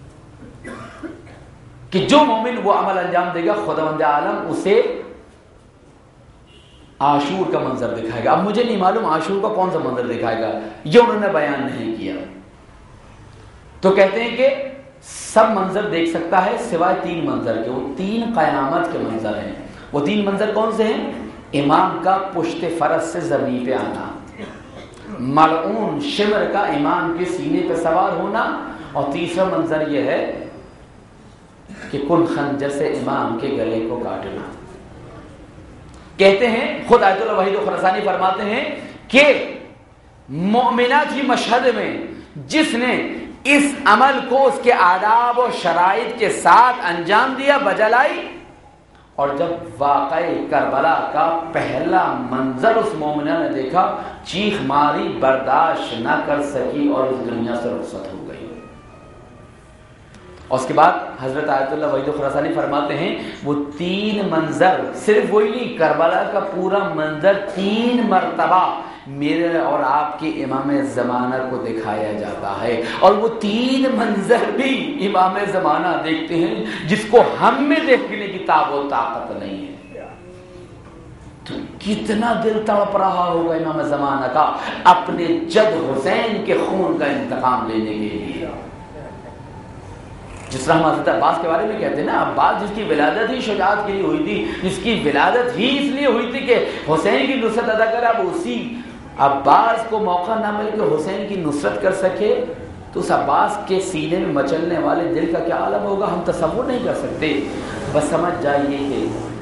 کہ جو مومن وہ عمل انجام دے گا خداوند عالم اسے عاشور کا منظر دکھائے گا۔ اب مجھے نہیں معلوم عاشور کا کون سا منظر دکھائے گا، یہ انہوں نے بیان نہیں کیا، تو کہتے ہیں کہ سب منظر دیکھ سکتا ہے سوائے تین منظر کے، وہ تین قیامت کے منظر ہیں۔ وہ تین منظر کون سے ہیں؟ امام کا پشت فرس سے زمین پہ آنا، ملعون شمر کا امام کے سینے پہ سوار ہونا، اور تیسرا منظر یہ ہے کہ کن خنجر سے امام کے گلے کو کاٹنا۔ کہتے ہیں خود آیت اللہ وحید خراسانی فرماتے ہیں کہ مومنہ کی مشہد میں جس نے اس عمل کو اس کے آداب و شرائط کے ساتھ انجام دیا بجلائی، اور جب واقعہ کربلا کا پہلا منظر اس مومنہ نے دیکھا چیخ ماری، برداشت نہ کر سکی اور اس دنیا سے رخصت ہو گئی۔ اور اس کے بعد حضرت آیت اللہ وحید خراسانی فرماتے ہیں وہ تین منظر، صرف وہی نہیں، کربلا کا پورا منظر تین مرتبہ میرے اور آپ کے امام زمانہ کو دکھایا جاتا ہے، اور وہ تین منظر بھی امام زمانہ دیکھتے ہیں جس کو ہم میں دیکھنے کی طاقت و طاقت نہیں ہے۔ تو کتنا دل تڑپ رہا ہوگا امام زمانہ کا اپنے جد حسین کے خون کا انتقام لینے کے لیے۔ جس طرح ہم حضرت عباس کے بارے میں کہتے ہیں نا، عباس جس کی ولادت ہی شجاعت کے لیے ہوئی تھی، جس کی ولادت ہی اس لیے ہوئی تھی کہ حسین کی نصرت ادا کرے، اب اسی عباس کو موقع نہ مل کے حسین کی نصرت کر سکے، تو اس عباس کے سینے میں مچلنے والے دل کا کیا عالم ہوگا ہم تصور نہیں کر سکتے. بس سمجھ جائیے کہ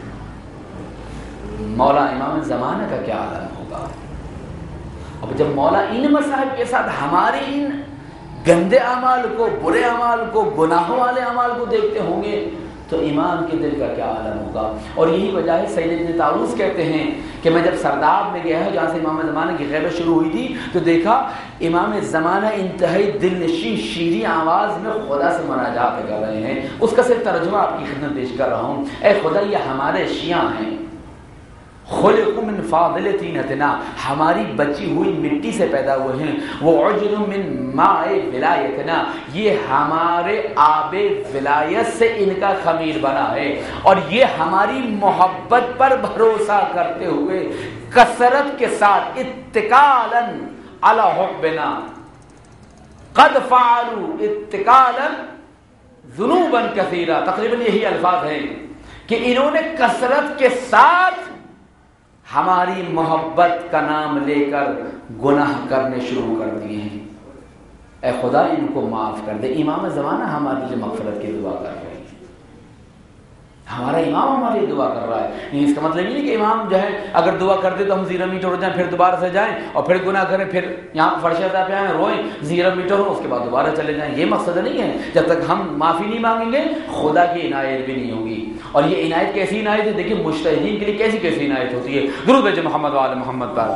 مولا امام زمانہ کا کیا عالم ہوگا. اب جب مولا ان مصائب کے ساتھ ہمارے ان گندے اعمال کو، برے اعمال کو، گناہوں والے اعمال کو دیکھتے ہوں گے تو امام کے دل کا کیا عالم ہوگا. اور یہی وجہ ہے سید ابن طاووس کہتے ہیں کہ میں جب سرداب میں گیا ہے جہاں سے امام زمانہ کی غیبت شروع ہوئی تھی تو دیکھا امام زمانہ انتہائی دل نشین شیریں آواز میں خدا سے مناجات کر رہے ہیں. اس کا صرف ترجمہ آپ کی خدمت پیش کر رہا ہوں. اے خدا یہ ہمارے شیعہ ہیں، خلق من فاضل طینتنا، ہماری بچی ہوئی مٹی سے پیدا ہوئے ہیں. وہ عجل من ماء ولایتنا، یہ ہمارے آب ولایت سے ان کا خمیر بنا ہے. اور یہ ہماری محبت پر بھروسہ کرتے ہوئے کثرت کے ساتھ اتکالا علی حبنا قد فعلوا اتکالا ذنوبا کثیرا. تقریباً یہی الفاظ ہیں کہ انہوں نے کثرت کے ساتھ ہماری محبت کا نام لے کر گناہ کرنے شروع کر دیے ہیں. اے خدا ان کو معاف کر دے. امام زمانہ ہمارے لیے مغفرت کی دعا کر رہے ہیں. ہمارا امام ہمارے لیے دعا کر رہا ہے. اس کا مطلب یہ نہیں کہ امام جو ہے اگر دعا کر دے تو ہم زیرہ میٹر ہو جائیں پھر دوبارہ سے جائیں اور پھر گناہ کریں پھر یہاں فرش عطا پہ آئیں روئیں زیرہ میٹر ہو اس کے بعد دوبارہ چلے جائیں. یہ مقصد نہیں ہے. جب تک ہم معافی نہیں مانگیں گے خدا کی عنایت بھی نہیں ہوگی. اور یہ عنایت کیسی عنایت ہے؟ دیکھیں مجتہدین کے لیے کیسی کیسی عنایت ہوتی ہے. درود بھیجیں محمد و آل محمد پر.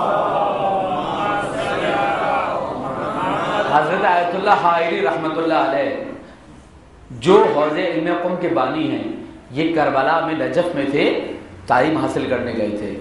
حضرت آیت اللہ حائری رحمۃ اللہ علیہ جو حوض علم قم کے بانی ہیں، یہ کربلا میں نجف میں تھے، تعلیم حاصل کرنے گئے تھے.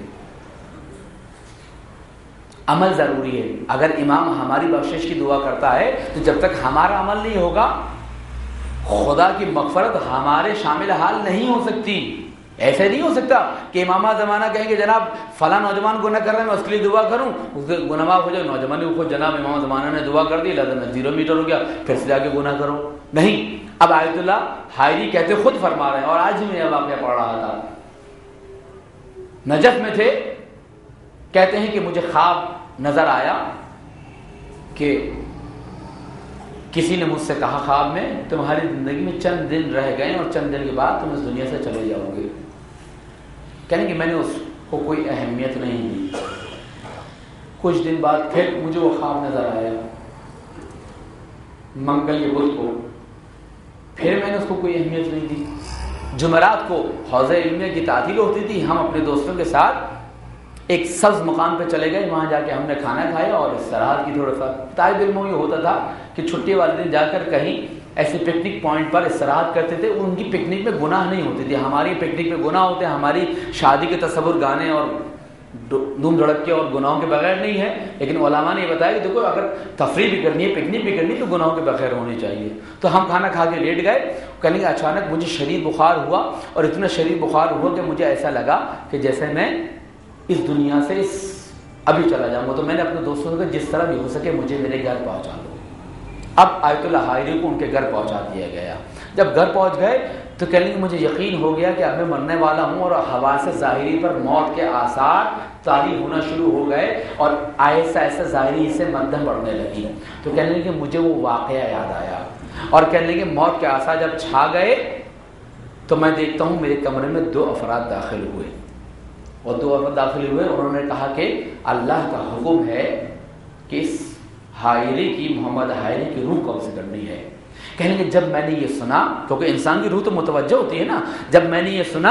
عمل ضروری ہے. اگر امام ہماری بخشش کی دعا کرتا ہے تو جب تک ہمارا عمل نہیں ہوگا خدا کی مغفرت ہمارے شامل حال نہیں ہو سکتی. ایسے نہیں ہو سکتا کہ امام زمانہ کہیں کہ جناب فلاں نوجوان گناہ کر رہے ہیں میں اس کے لیے دعا کروں، اس کے گناہ معاف ہو جائے. نوجوان کو جناب امام زمانہ نے دعا کر دی لازم زیرو میٹر ہو گیا پھر سے جا کے گناہ کرو. نہیں. اب آیت اللہ حائری کہتے خود فرما رہے ہیں اور آج میں یہ واقعہ پڑھ رہا تھا. نجف میں تھے، کہتے ہیں کہ مجھے خواب نظر آیا کہ کسی نے مجھ سے کہا خواب میں تمہاری زندگی میں چند دن رہ گئے اور چند دن کے بعد تم اس دنیا سے چلے جاؤ گے. کہنے کہ میں نے اس کو کوئی اہمیت نہیں دی. کچھ دن بعد پھر مجھے وہ خواب نظر آیا منگل کے بدھ کو، پھر میں نے اس کو کوئی اہمیت نہیں دی. جمعرات کو حوض علمیہ کی تعطیل ہوتی تھی، ہم اپنے دوستوں کے ساتھ ایک سبز مقام پہ چلے گئے، وہاں جا کے ہم نے کھانا کھایا اور استراحت کی. تھوڑا سا طالب علموں میں ہوتا تھا کہ چھٹی والے دن جا کر کہیں ایسے پکنک پوائنٹ پر استراحت کرتے تھے. ان کی پکنک میں گناہ نہیں ہوتے تھے، ہماری پکنک میں گناہ ہوتے ہیں. ہماری شادی کے تصور گانے اور دھوم دھڑک کے اور گناہوں کے بغیر نہیں ہے، لیکن علماء نے یہ بتایا کہ دیکھو اگر تفریح بھی کرنی ہے پکنک بھی کرنی ہے تو گناہوں کے بغیر ہونی چاہیے. تو ہم کھانا کھا کے لیٹ گئے. کہنے کہ اچانک مجھے شدید بخار ہوا اور اتنا شدید بخار ہوا کہ مجھے ایسا لگا کہ جیسے میں اس دنیا سے اس ابھی چلا جاؤں گا. تو میں نے اپنے دوستوں کو جس طرح بھی ہو سکے مجھے میرے گھر پہنچا دو. اب آیت اللہ حائری کو ان کے گھر پہنچا دیا گیا. جب گھر پہنچ گئے تو کہنے کہ مجھے یقین ہو گیا کہ اب میں مرنے والا ہوں اور حواس ظاہری پر موت کے آثار طاری ہونا شروع ہو گئے اور آہستہ آہستہ ظاہری سے مدھم بڑھنے لگی. تو کہنے کہ مجھے وہ واقعہ یاد آیا اور کہنے کہ موت کے آثار جب چھا گئے تو میں دیکھتا ہوں میرے کمرے میں دو افراد داخل ہوئے اور دو افراد داخل ہوئے اور انہوں نے کہا کہ اللہ کا حکم ہے کہ اس حائری کی محمد حائری کی روح قبض کرنی ہے. کہنے کہ جب میں نے یہ سنا، کیونکہ انسان کی روح تو متوجہ ہوتی ہے نا، جب میں نے یہ سنا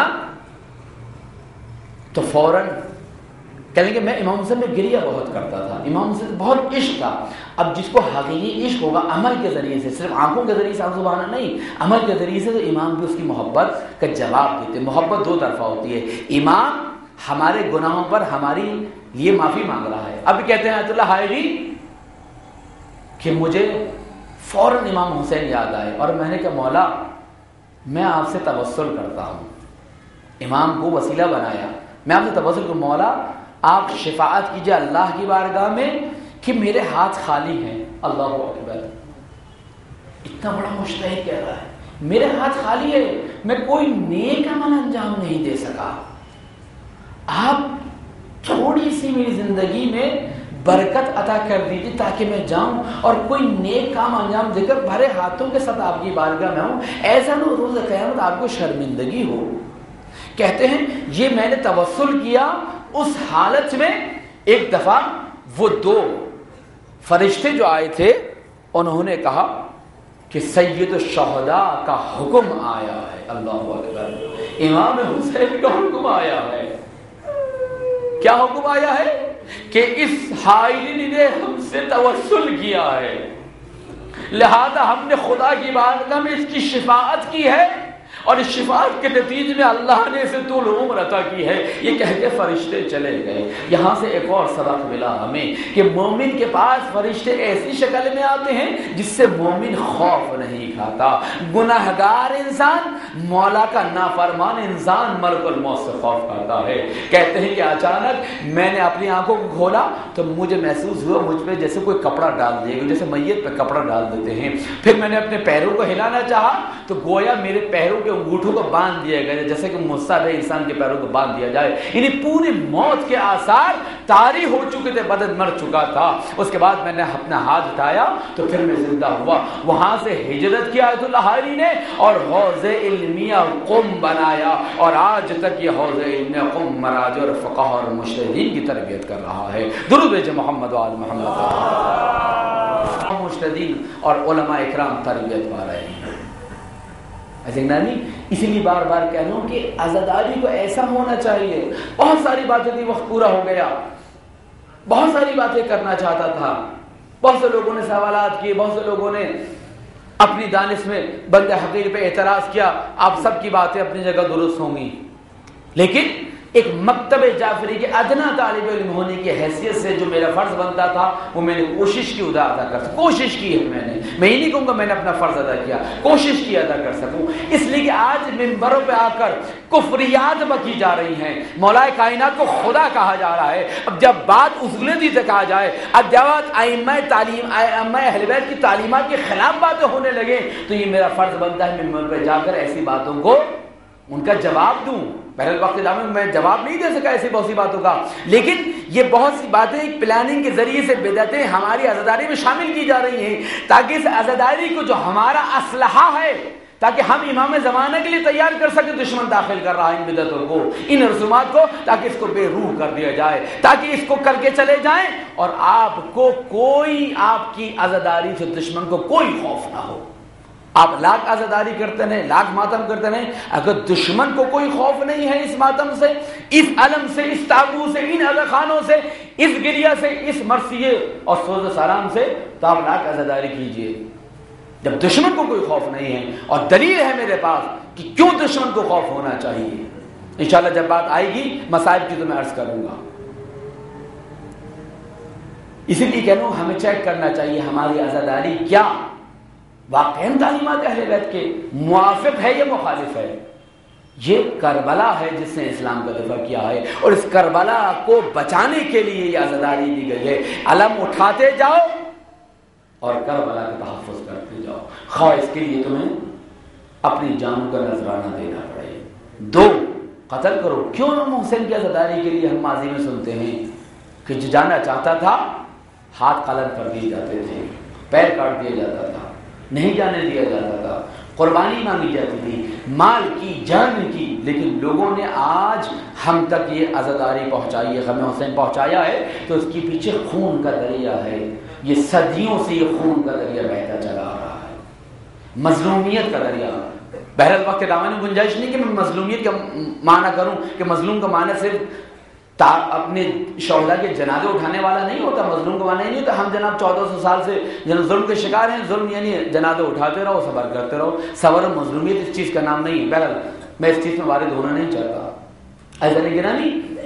تو فوراً کہنے کہ میں امام حسین میں گریہ بہت کرتا تھا. امام حسین بہت عشق تھا. اب جس کو حقیقی عشق ہوگا عمل کے ذریعے سے، صرف آنکھوں کے ذریعے سے آنسو بہانا نہیں، عمل کے ذریعے سے، تو امام بھی اس کی محبت کا جواب دیتے. محبت دو طرفہ ہوتی ہے. امام ہمارے گناہوں پر ہماری لیے معافی مانگ رہا ہے. اب کہتے ہیں آیت اللہ حائری کہ مجھے فوراً امام حسین یاد آئے اور میں نے کہا مولا میں آپ سے توسل کرتا ہوں. امام کو وسیلہ بنایا. میں آپ سے توسل کروں مولا آپ شفاعت کیجئے اللہ کی بارگاہ میں کہ میرے ہاتھ خالی ہیں. اللہ اکبر. اتنا بڑا مجتہد کہہ رہا ہے میرے ہاتھ خالی ہے، میں کوئی نیک عمل انجام نہیں دے سکا. آپ تھوڑی سی میری زندگی میں برکت عطا کر دیجیے تاکہ میں جاؤں اور کوئی نیک کام انجام دے کر بھرے ہاتھوں کے ساتھ آپ کی بارگاہ میں ہوں، ایسا نہ روز قیامت آپ کو شرمندگی ہو۔ کہتے ہیں یہ میں نے توسل کیا اس حالت میں ایک دفعہ وہ دو فرشتے جو آئے تھے انہوں نے کہا کہ سید الشہداء کا حکم آیا ہے، اللہ اکبر، امام حسین کا حکم آیا ہے۔ کیا حکم آیا ہے؟ کہ اس حائل نے ہم سے توسل کیا ہے، لہذا ہم نے خدا کی بارگاہ میں اس کی شفاعت کی ہے اور اس شفاعت کے نتیجے میں اللہ نے اسے طول عمر عطا کی ہے۔ یہ کہہ کے فرشتے چلے گئے۔ یہاں سے ایک اور سبق ملا ہمیں کہ مومن کے پاس فرشتے ایسی شکل میں آتے ہیں جس سے مومن خوف نہیں کھاتا۔ گناہگار انسان، مولا کا نافرمان انسان ملک الموت سے خوف کھاتا ہے۔ کہتے ہیں کہ اچانک میں نے اپنی آنکھوں کو کھولا تو مجھے محسوس ہوا مجھ پہ جیسے کوئی کپڑا ڈال دیا گیا، جیسے میت پہ کپڑا ڈال دیتے ہیں۔ پھر میں نے اپنے پیروں کو ہلانا چاہا تو گویا میرے پیروں کے انگوٹھوں کو باندھ دیا گیا جیسے کہ مصاب انسان کے پیروں کو باندھ دیا جائے، یعنی پوری موت کے آثار طاری ہو چکے تھے، بدن مر چکا تھا۔ اس کے بعد میں نے اپنا ہاتھ اٹھایا تو پھر میں زندہ ہوا۔ وہاں سے ہجرت کی آیت اللہ حالی نے اور حوض علمیہ قم بنایا، اور آج تک یہ حوض علمیہ قم مراجع اور فقہ اور مجتہدین کی تربیت کر رہا ہے۔ درود بھیجیں محمد و آل محمد۔ مجتہدین اور علماء اکرام تربیت پا رہے ہیں۔ نہیں، اسی لیے بار بار کہہ رہا ہوں کہ عزاداری کو ایسا ہونا چاہیے۔ بہت ساری باتیں تھی، وقت پورا ہو گیا، بہت ساری باتیں کرنا چاہتا تھا، بہت سے لوگوں نے سوالات کیے، بہت سے لوگوں نے اپنی دانش میں بند حقیر پہ اعتراض کیا۔ آپ سب کی باتیں اپنی جگہ درست ہوں گی، لیکن ایک مکتب جعفری کے ادنا طالب علم ہونے کی حیثیت سے جو میرا فرض بنتا تھا وہ میں نے کوشش کی ادا ادا کر سکوں۔ کوشش کی ہے میں نے، میں یہ نہیں کہوں گا میں نے اپنا فرض ادا کیا، کوشش کی ادا کر سکوں۔ اس لیے کہ آج منبروں پہ آ کر کفریات بکی جا رہی ہیں، مولا کائنات کو خدا کہا جا رہا ہے۔ اب جب بات اصولتی سے کہا جائے، اب جب ائمہ تعلیم ائمہ اہل بیت کی تعلیمات کے خلاف باتیں ہونے لگے تو یہ میرا فرض بنتا ہے منبر پہ جا کر ایسی باتوں کو ان کا جواب دوں۔ پہلے وقت میں جواب نہیں دے سکا ایسی بہت سی باتوں کا، لیکن یہ بہت سی باتیں ایک پلاننگ کے ذریعے سے بدعتیں ہماری عزاداری میں شامل کی جا رہی ہیں تاکہ اس عزاداری کو جو ہمارا اسلحہ ہے، تاکہ ہم امام زمانہ کے لیے تیار کر سکیں۔ دشمن داخل کر رہا ہے ان بدعتوں کو، ان رسومات کو، تاکہ اس کو بے روح کر دیا جائے، تاکہ اس کو کر کے چلے جائیں اور آپ کو کوئی آپ کی عزاداری سے دشمن کو کوئی خوف نہ ہو۔ آپ لاکھ عزاداری کرتے رہیں، لاکھ ماتم کرتے رہیں، اگر دشمن کو کوئی خوف نہیں ہے اس ماتم سے، اس علم سے، اس تابو سے، ان اذخانوں سے، اس گریہ سے، اس مرثیے اور سوز و سلام سے، تو آپ لاکھ عزاداری کیجئے۔ جب دشمن کو کوئی خوف نہیں ہے، اور دلیل ہے میرے پاس کہ کیوں دشمن کو خوف ہونا چاہیے، انشاءاللہ جب بات آئے گی مسائل کی تو میں عرض کروں گا۔ اسی لیے کہہ رہا ہوں ہمیں چیک کرنا چاہیے ہماری عزاداری کیا واقعاً تعلیمات اہل بیت کے موافق ہے یا مخالف ہے۔ یہ کربلا ہے جس نے اسلام کا دفاع کیا ہے، اور اس کربلا کو بچانے کے لیے یہ عزاداری دی گئی ہے۔ علم اٹھاتے جاؤ اور کربلا کا تحفظ کرتے جاؤ، خواہ اس کے لیے تمہیں اپنی جانوں کا نذرانہ دینا پڑے۔ دو، قتل کرو۔ کیوں امام حسین کی عزاداری کے لیے ہم ماضی میں سنتے ہیں کہ جو جانا چاہتا تھا ہاتھ قلم کر دیے جاتے تھے، پیر کاٹ دیا جاتا تھا، نہیں جانے دیا جاتا تھا، قربانی مانگی جاتی تھی، مال کی، جان کی، لیکن لوگوں نے آج ہم تک یہ عزاداری پہنچائی ہے، غم حسین پہنچایا ہے، تو اس کے پیچھے خون کا دریا ہے۔ یہ صدیوں سے یہ خون کا دریا بہتا چلا آ رہا ہے، مظلومیت کا دریا۔ بہرحال وقت دامن میں گنجائش نہیں کہ میں مظلومیت کا معنی کروں کہ مظلوم کا معنی صرف اپنے شہداء کے جنازے اٹھانے والا نہیں ہوتا، مظلوم کا معنی نہیں ہوتا ہم جناب چودہ سو سال سے ظلم کے شکار ہیں۔ ظلم یعنی جنازے اٹھاتے رہو، صبر کرتے رہو۔ صبر و مظلومیت اس چیز کا نام نہیں ہے۔ بہرحال میں اس چیز میں وارد ہونا نہیں چاہتا۔ ایسا نہیں گرامی،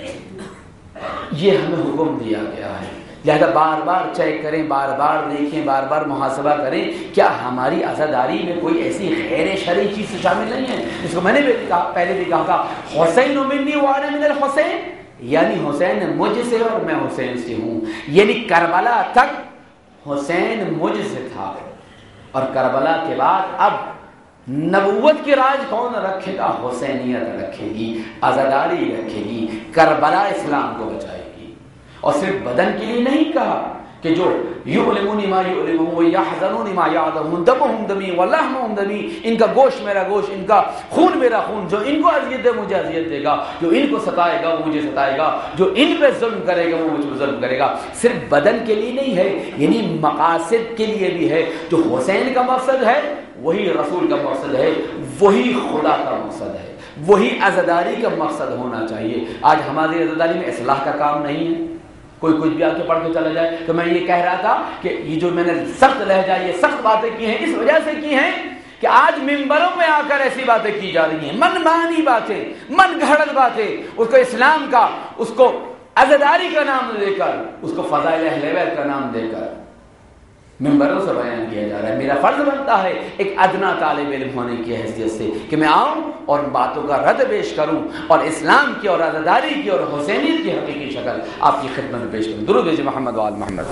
یہ ہمیں حکم دیا گیا ہے، لہذا بار بار چیک کریں، بار بار دیکھیں، بار بار محاسبہ کریں کیا ہماری عزاداری میں کوئی ایسی غیر شرعی چیز شامل نہیں ہے۔ اس کو میں نے بھی کہا، پہلے بھی کہا تھا، حسین منی وانا من الحسین، یعنی حسین مجھ سے اور میں حسین سے ہوں، یعنی کربلا تک حسین مجھ سے تھا، اور کربلا کے بعد اب نبوت کی راج کون رکھے گا؟ حسینیت رکھے گی، عزاداری رکھے گی، کربلا اسلام کو بچائے گی۔ اور صرف بدن کے لیے نہیں کہا کہ جو یعلمون ما یعلمون ویحزنون ما یحزنون دمہم دمی ولحمہم دمی، ان کا گوشت میرا گوشت، ان کا خون میرا خون، جو ان کو اذیت دے مجھے اذیت دے گا، جو ان کو ستائے گا وہ مجھے ستائے گا، جو ان پہ ظلم کرے گا وہ مجھ پہ ظلم کرے گا۔ صرف بدن کے لیے نہیں ہے، یعنی مقاصد کے لیے بھی ہے۔ جو حسین کا مقصد ہے وہی رسول کا مقصد ہے، وہی خدا کا مقصد ہے، وہی عزاداری کا مقصد ہونا چاہیے۔ آج ہماری عزاداری میں اصلاح کا کام نہیں ہے، کوئی کچھ بھی آ کے پڑھ کے چلا جائے۔ تو میں یہ کہہ رہا تھا کہ یہ جو میں نے سخت لہجہ یہ سخت باتیں کی ہیں، اس وجہ سے کی ہیں کہ آج ممبروں میں آ کر ایسی باتیں کی جا رہی ہیں، من مانی باتیں، من گھڑت باتیں، اس کو اسلام کا، اس کو عزاداری کا نام دے کر، اس کو فضائل اہل بیت کا نام دے کر ممبروں سے بیان کیا جا رہا ہے۔ میرا فرض بنتا ہے ایک ادنا طالب علم ہونے کی حیثیت سے کہ میں آؤں اور ان باتوں کا رد پیش کروں اور اسلام کی اور عزاداری کی اور حسینیت کی حقیقی شکل آپ کی خدمت میں پیش کروں۔ درود بھیجیں محمد و آل محمد۔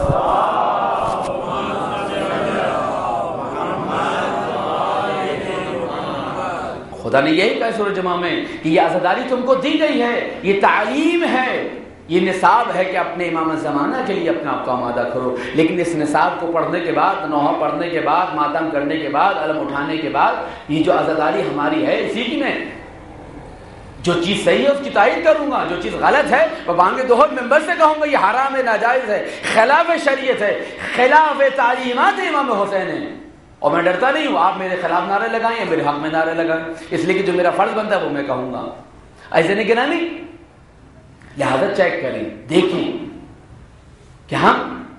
خدا نے یہی کہا سورہ جمعہ میں کہ یہ عزاداری تم کو دی گئی ہے، یہ تعلیم ہے، یہ نصاب ہے کہ اپنے امام زمانہ کے لیے اپنا آپ کو آمادہ کرو۔ لیکن اس نصاب کو پڑھنے کے بعد، نوحہ پڑھنے کے بعد، ماتم کرنے کے بعد، علم اٹھانے کے بعد، یہ جو عزاداری ہماری ہے اسی کی میں جو چیز صحیح ہے اس کی تائید کروں گا، جو چیز غلط ہے وہ بانگ دوہر ممبر سے کہوں گا یہ حرام ہے، ناجائز ہے، خلاف شریعت ہے، خلاف تعلیمات امام حسین ہے۔ اور میں ڈرتا نہیں ہوں آپ میرے خلاف نعرے لگائیں یا میرے حق میں نعرے لگائیں، اس لیے کہ جو میرا فرض بنتا ہے وہ میں کہوں گا۔ ایسے نہیں کہنا نہیں، لہذا چیک کریں، دیکھیں کہ ہم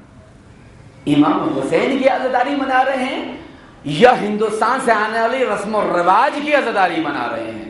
امام حسین کی عزاداری منا رہے ہیں یا ہندوستان سے آنے والی رسم و رواج کی عزاداری منا رہے ہیں۔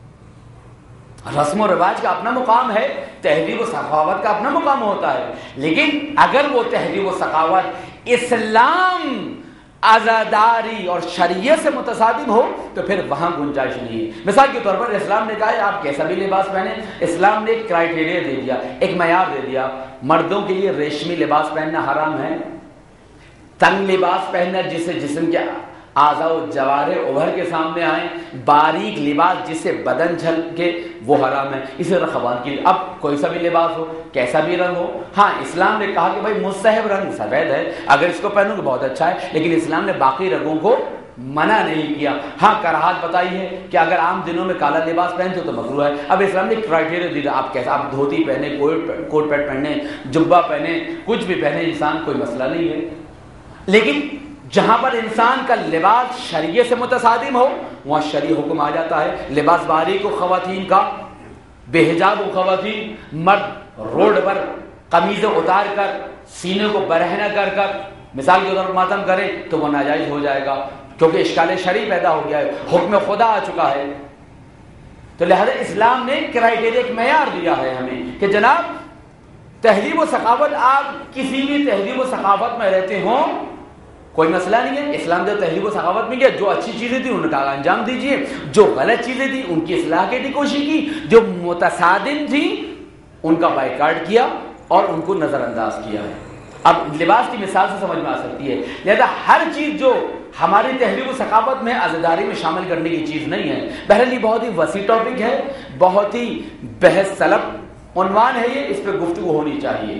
رسم و رواج کا اپنا مقام ہے، تہذیب و ثقافت کا اپنا مقام ہوتا ہے، لیکن اگر وہ تہذیب و ثقافت اسلام، عزاداری اور شریعت سے متصادم ہو تو پھر وہاں گنجائش نہیں ہے۔ مثال کے طور پر اسلام نے کہا ہے آپ کیسا بھی لباس پہنیں، اسلام نے ایک کرائٹیریا دے دیا، ایک معیار دے دیا، مردوں کے لیے ریشمی لباس پہننا حرام ہے، تنگ لباس پہننا جس سے جسم کے اعضاء و جوارح ابھر کے سامنے آئیں، باریک لباس جس سے بدن جھلکے وہ حرام ہے۔ اسی طرح خواتین کے لیے اب کوئی سا بھی لباس ہو، کیسا بھی رنگ ہو، ہاں اسلام نے کہا کہ بھائی مستحب رنگ سفید ہے، اگر اس کو پہنوں تو بہت اچھا ہے، لیکن اسلام نے باقی رنگوں کو منع نہیں کیا۔ ہاں کراہت بتائی ہے کہ اگر عام دنوں میں کالا لباس پہنتے تو مکروہ ہے۔ اب اسلام نے کرائٹیریا دیا آپ کیسا، آپ دھوتی پہنے، کوٹ پیٹ پہنے، جبہ پہنے، کچھ بھی پہنے، انسان کوئی مسئلہ نہیں ہے۔ لیکن جہاں پر انسان کا لباس شریعت سے متصادم ہو وہاں شرعی حکم آ جاتا ہے۔ لباس باریک ہو خواتین کا، بے حجاب ہو خواتین، مرد روڈ پر قمیضیں اتار کر سینے کو برہنہ کر کر مثال کے طور پر ماتم کرے تو وہ ناجائز ہو جائے گا، کیونکہ اشکال شرعی پیدا ہو گیا ہے، حکم خدا آ چکا ہے۔ تو لہذا اسلام نے کرائٹیریا ایک معیار دیا ہے ہمیں کہ جناب تہذیب و ثقافت، آپ کسی بھی تہذیب و ثقافت میں رہتے ہوں کوئی مسئلہ نہیں ہے۔ اسلام نے تہذیب و ثقافت میں کیا، جو اچھی چیزیں تھیں ان کا انجام دیجیے، جو غلط چیزیں تھیں ان کی اصلاح کی کوشش کی، جو متصادم تھیں ان کا بائیکاٹ کیا اور ان کو نظر انداز کیا ہے۔ اب لباس کی مثال سے سمجھ میں آ سکتی ہے، لہذا ہر چیز جو ہماری تہذیب و ثقافت میں عزاداری میں شامل کرنے کی چیز نہیں ہے۔ بہرحال یہ بہت ہی وسیع ٹاپک ہے، بہت ہی بحث طلب عنوان ہے، یہ اس پہ گفتگو ہونی چاہیے۔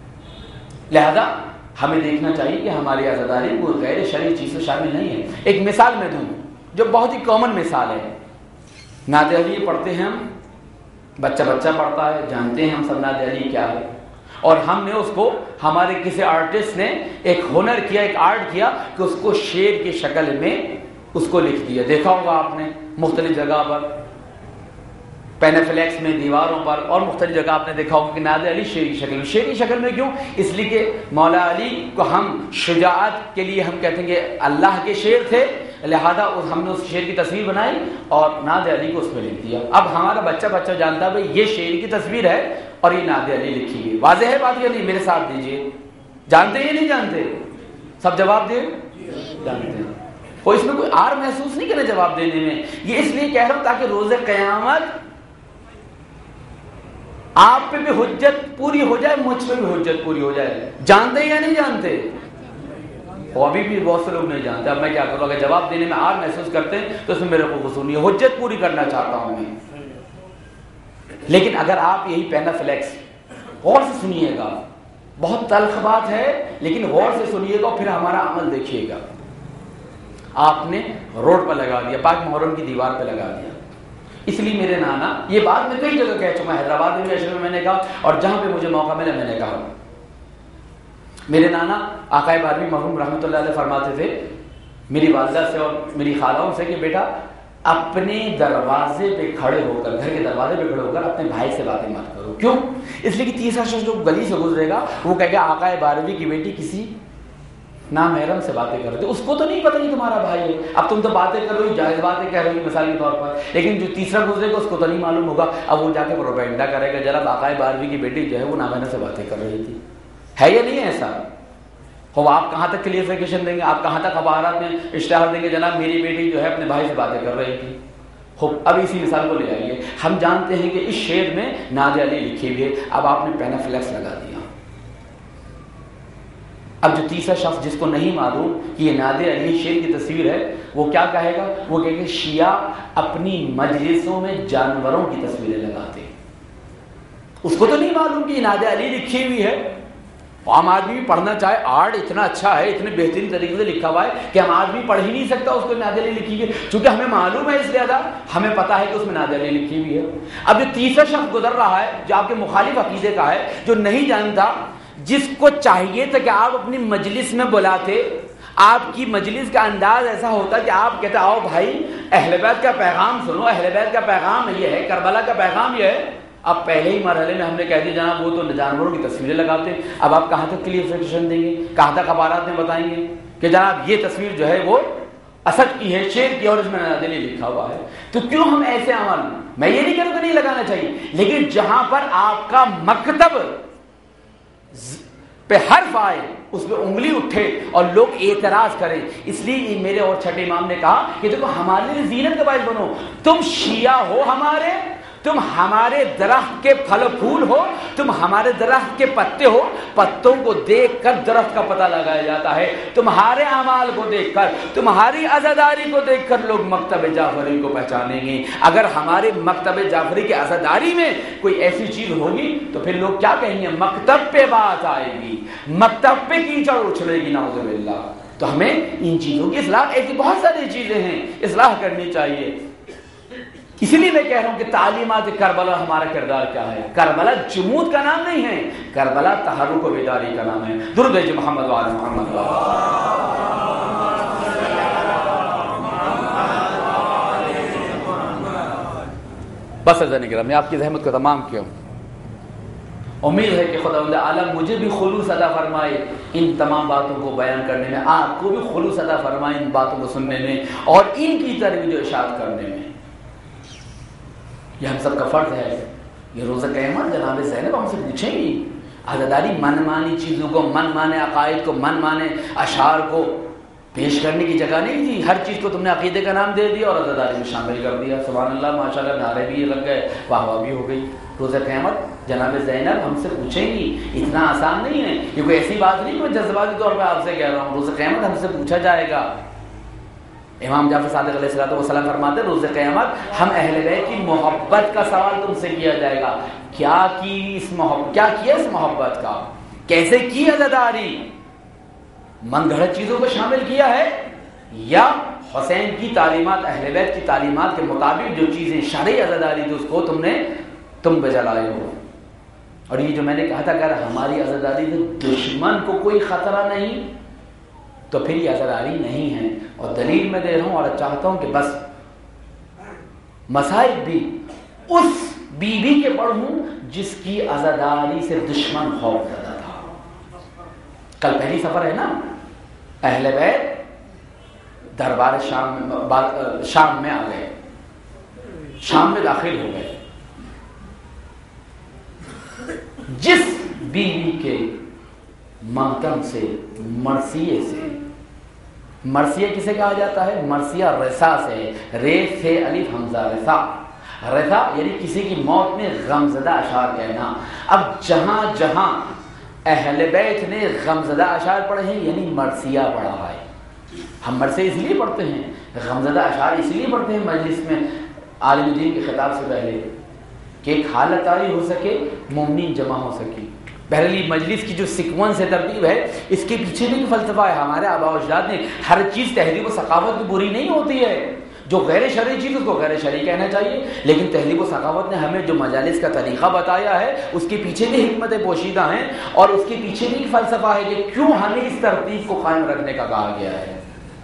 لہذا ہمیں دیکھنا چاہیے کہ ہماری عزاداری کوئی غیر شرعی چیز سے شامل نہیں ہے۔ ایک مثال میں دوں جو بہت ہی کامن مثال ہے، نعت علی پڑھتے ہیں ہم، بچہ بچہ پڑھتا ہے، جانتے ہیں ہم سب نعت علی کیا ہے، اور ہم نے اس کو، ہمارے کسی آرٹسٹ نے ایک ہنر کیا، ایک آرٹ کیا کہ اس کو شعر کی شکل میں اس کو لکھ دیا۔ دیکھا ہوگا آپ نے مختلف جگہ پر، پینافلیکس میں، دیواروں پر اور مختلف جگہ آپ نے دیکھا ہوگا کہ نعت علی شعر کی شکل میں۔ شعر کی شکل میں کیوں؟ اس لیے کہ مولا علی کو ہم شجاعت کے لیے ہم کہتے ہیں کہ اللہ کے شعر تھے، لہذا ہم نے اس شعر کی تصویر بنائی اور نعت علی کو اس میں لکھ دیا۔ اب ہمارا بچہ بچہ جانتا ہے بھائی یہ شعر کی تصویر ہے اور یہ نعت علی لکھی ہے۔ واضح ہے بات یا نہیں؟ میرے ساتھ دیجیے، جانتے یا نہیں جانتے؟ سب جواب دیں، جانتے ہیں۔ کوئی اس میں کوئی آر محسوس نہیں کرے جواب دینے میں، یہ اس لیے کہہ رہا ہوں تاکہ روز قیامت آپ پہ بھی حجت پوری ہو جائے، مجھ پہ بھی حجت پوری ہو جائے۔ جانتے یا نہیں جانتے؟ اور ابھی بھی بہت سے لوگ نہیں جانتے۔ اب میں کیا کروں، اگر جواب دینے میں آر محسوس کرتے ہیں تو اس میں میرے کو قصور نہیں ہے، حجت پوری کرنا چاہتا ہوں میں۔ لیکن اگر آپ یہی پینافلیکس غور سے سنیے گا، بہت تلخ بات ہے لیکن غور سے سنیے گا اور پھر ہمارا عمل دیکھیے گا۔ آپ نے روڈ پر لگا دیا، پاک محرم کی دیوار پہ لگا دیا، اس لیے میرے نانا، یہ بات میں کئی جگہ کہہ چکا، حیدرآباد میں بھی میں نے کہا، اور جہاں پہ مجھے موقع ملا میں نے کہا، میرے نانا آقا بارہویں مرحوم رحمۃ اللہ علیہ فرماتے تھے میری والدہ سے اور میری خالوں سے کہ بیٹا اپنے دروازے پہ کھڑے ہو کر، گھر کے دروازے پہ کھڑے ہو کر اپنے بھائی سے باتیں مت کرو۔ کیوں؟ اس لیے کہ تیسرا شخص جو گلی سے گزرے گا وہ کہے گا آقا بارہویں کی بیٹی کسی نامحرم سے باتیں کر رہے، اس کو تو نہیں پتہ نہیں تمہارا بھائی ہے، اب تم تو باتیں کر رہے ہو، جائز باتیں کہہ رہے ہو مثال کے طور پر، لیکن جو تیسرا گزرے گا اس کو تو نہیں معلوم ہوگا، اب وہ جا کے پروپیگنڈا کرے گا جناب آقا بارہویں کی بیٹی جو ہے وہ نامحرم سے باتیں کر رہی تھی۔ ہے یا نہیں ہے ایسا؟ ہو آپ کہاں تک کلیئرفیکیشن دیں گے، آپ کہاں تک اخبارات میں اشتہار دیں گے جناب میری بیٹی جو ہے اپنے بھائی سے باتیں کر رہی تھی؟ ہو اب اسی مثال کو لے آئیے، ہم جانتے ہیں کہ اس شعر میں ناد علی لکھی ہوئی ہے، اب آپ نے پینا فلیکس لگا دیا، اب جو تیسرا شخص جس کو نہیں معلوم کہ یہ ناد علی شعر کی تصویر ہے وہ کیا کہے گا؟ وہ کہے گا شیعہ اپنی مجلسوں میں جانوروں کی تصویریں لگاتے، اس کو تو نہیں معلوم کہ یہ ناد علی لکھی ہوئی ہے، عام آدمی بھی پڑھنا چاہے، آرٹ اتنا اچھا ہے، اتنے بہترین طریقے سے لکھا ہوا ہے کہ ہم آدمی پڑھ ہی نہیں سکتا اس کو ناد علی لکھی ہوئی ہے، چونکہ ہمیں معلوم ہے، اس لیے ہمیں پتا ہے کہ اس میں ناد علی لکھی ہوئی ہے۔ اب جو تیسرا شخص گزر رہا ہے جو آپ کے مخالف عقیدے کا ہے، جو نہیں جانتا، جس کو چاہیے تھا کہ آپ اپنی مجلس میں بلاتے، آپ کی مجلس کا انداز ایسا ہوتا کہ آپ کہتے آؤ بھائی اہل بیت کا پیغام سنو، اہل بیت کا پیغام یہ ہے، کربلا کا پیغام یہ ہے، اب پہلے ہی مرحلے میں ہم نے کہہ دیا جناب وہ تو جانوروں کی تصویریں لگاتے ہیں، اب آپ کہاں تک کلیئرفیکیشن دیں گے، کہاں تک اخبارات میں بتائیں گے کہ جناب یہ تصویر جو ہے وہ اسد کی ہے، شیر کی، اور اس میں ناد علی لکھا ہوا ہے؟ تو کیوں ہم ایسے عمل، میں یہ نہیں کہہ رہا کہ نہیں لگانا چاہیے، لیکن جہاں پر آپ کا مکتب پہ حرف آئے، اس پہ انگلی اٹھے اور لوگ اعتراض کریں، اس لیے میرے اور چھٹے امام نے کہا کہ دیکھو ہمارے لیے زینت کا باعث بنو، تم شیعہ ہو ہمارے، تم ہمارے درخت کے پھل پھول ہو، تم ہمارے درخت کے پتے ہو، پتوں کو دیکھ کر درخت کا پتہ لگایا جاتا ہے، تمہارے اعمال کو دیکھ کر، تمہاری عزاداری کو دیکھ کر لوگ مکتب جعفری کو پہچانیں گے۔ اگر ہمارے مکتب جعفری کی عزاداری میں کوئی ایسی چیز ہوگی تو پھر لوگ کیا کہیں گے؟ مکتب پہ بات آئے گی، مکتب پہ کیچڑ اچھلے گی، نعوذ باللہ۔ تو ہمیں ان چیزوں کی اصلاح، ایسی بہت ساری چیزیں ہیں اصلاح کرنی چاہیے۔ اسی لیے میں کہہ رہا ہوں کہ تعلیمات کربلا ہمارا کردار کیا ہے؟ کربلا جمود کا نام نہیں ہے، کربلا تحرک و بیداری کا نام ہے۔ درود ہے محمد و آل محمد۔ بس عزیزان کرام، میں آپ کی زحمت کو تمام کیا ہوں، امید ہے کہ خداوند عالم مجھے بھی خلوص عطا فرمائے ان تمام باتوں کو بیان کرنے میں، آپ کو بھی خلوص عطا فرمائے ان باتوں کو سننے میں اور ان کی ترویج و اشاعت کرنے میں۔ یہ ہم سب کا فرض ہے۔ یہ روزہ قیامت جناب زینب ہم سے پوچھیں گی، عزاداری من مانی چیزوں کو، من مانے عقائد کو، من مانے اشعار کو پیش کرنے کی جگہ نہیں تھی، ہر چیز کو تم نے عقیدے کا نام دے دیا اور عزاداری میں شامل کر دیا۔ سبحان اللہ، ماشاءاللہ، نعرے بھی لگ گئے، واہ واہ بھی ہو گئی۔ روزہ قیامت جناب زینب ہم سے پوچھیں گی، اتنا آسان نہیں ہے، یہ کوئی ایسی بات نہیں کہ میں جذباتی طور پہ آپ سے کہہ رہا ہوں، روزہ قیامت ہم سے پوچھا جائے گا۔ امام جعفر صادق علیہ الصلوۃ والسلام فرماتے ہیں روز قیامت ہم اہل بیت کی محبت کا سوال تم سے کیا جائے گا، کیا کی اس محبت، کیا کیا اس محبت کا، کیسے کی عزاداری، من گھڑت چیزوں کو شامل کیا ہے یا حسین کی تعلیمات، اہل بیت کی تعلیمات کے مطابق جو چیزیں شرعی عزاداری تھی اس کو تم نے تم بجا لائے ہو۔ اور یہ جو میں نے کہا تھا اگر ہماری عزاداری سے دشمن کو کوئی خطرہ نہیں تو پھر یہ عزاداری نہیں ہے، اور دلیل میں دے رہا ہوں اور چاہتا ہوں کہ بس مصائب بھی اس بیوی کے پڑھوں جس کی عزاداری سے دشمن خوف زدہ تھا۔ کل پہلی سفر ہے نا، اہل بیت دربار شام شام میں آ گئے، شام میں داخل ہو گئے۔ جس بیوی کے ماتم سے، مرثیے سے، مرثیہ کسے کہا جاتا ہے؟ مرثیہ رسا سے، رے سے الف حمزہ رسا، رسا یعنی کسی کی موت میں غمزدہ اشعار کہنا۔ اب جہاں جہاں اہل بیت نے غمزدہ اشعار پڑھے ہیں یعنی مرثیہ پڑھا ہے۔ ہم مرثیہ اس لیے پڑھتے ہیں، غمزدہ اشعار اس لیے پڑھتے ہیں مجلس میں عالم دین کے خطاب سے پہلے کہ ایک حالت آئی ہو سکے مومنین جمع ہو سکے. بہرحال مجلس کی جو سیکوینس ہے، ترتیب ہے، اس کے پیچھے بھی فلسفہ ہے. ہمارے آباء و اجداد نے ہر چیز تہذیب و ثقافت کی بری نہیں ہوتی ہے. جو غیر شرعی چیز اس کو غیر شرعی کہنا چاہیے، لیکن تہذیب و ثقافت نے ہمیں جو مجالس کا طریقہ بتایا ہے اس کے پیچھے بھی حکمتیں پوشیدہ ہیں، اور اس کے پیچھے بھی ایک فلسفہ ہے کہ کیوں ہمیں اس ترتیب کو قائم رکھنے کا کہا گیا ہے.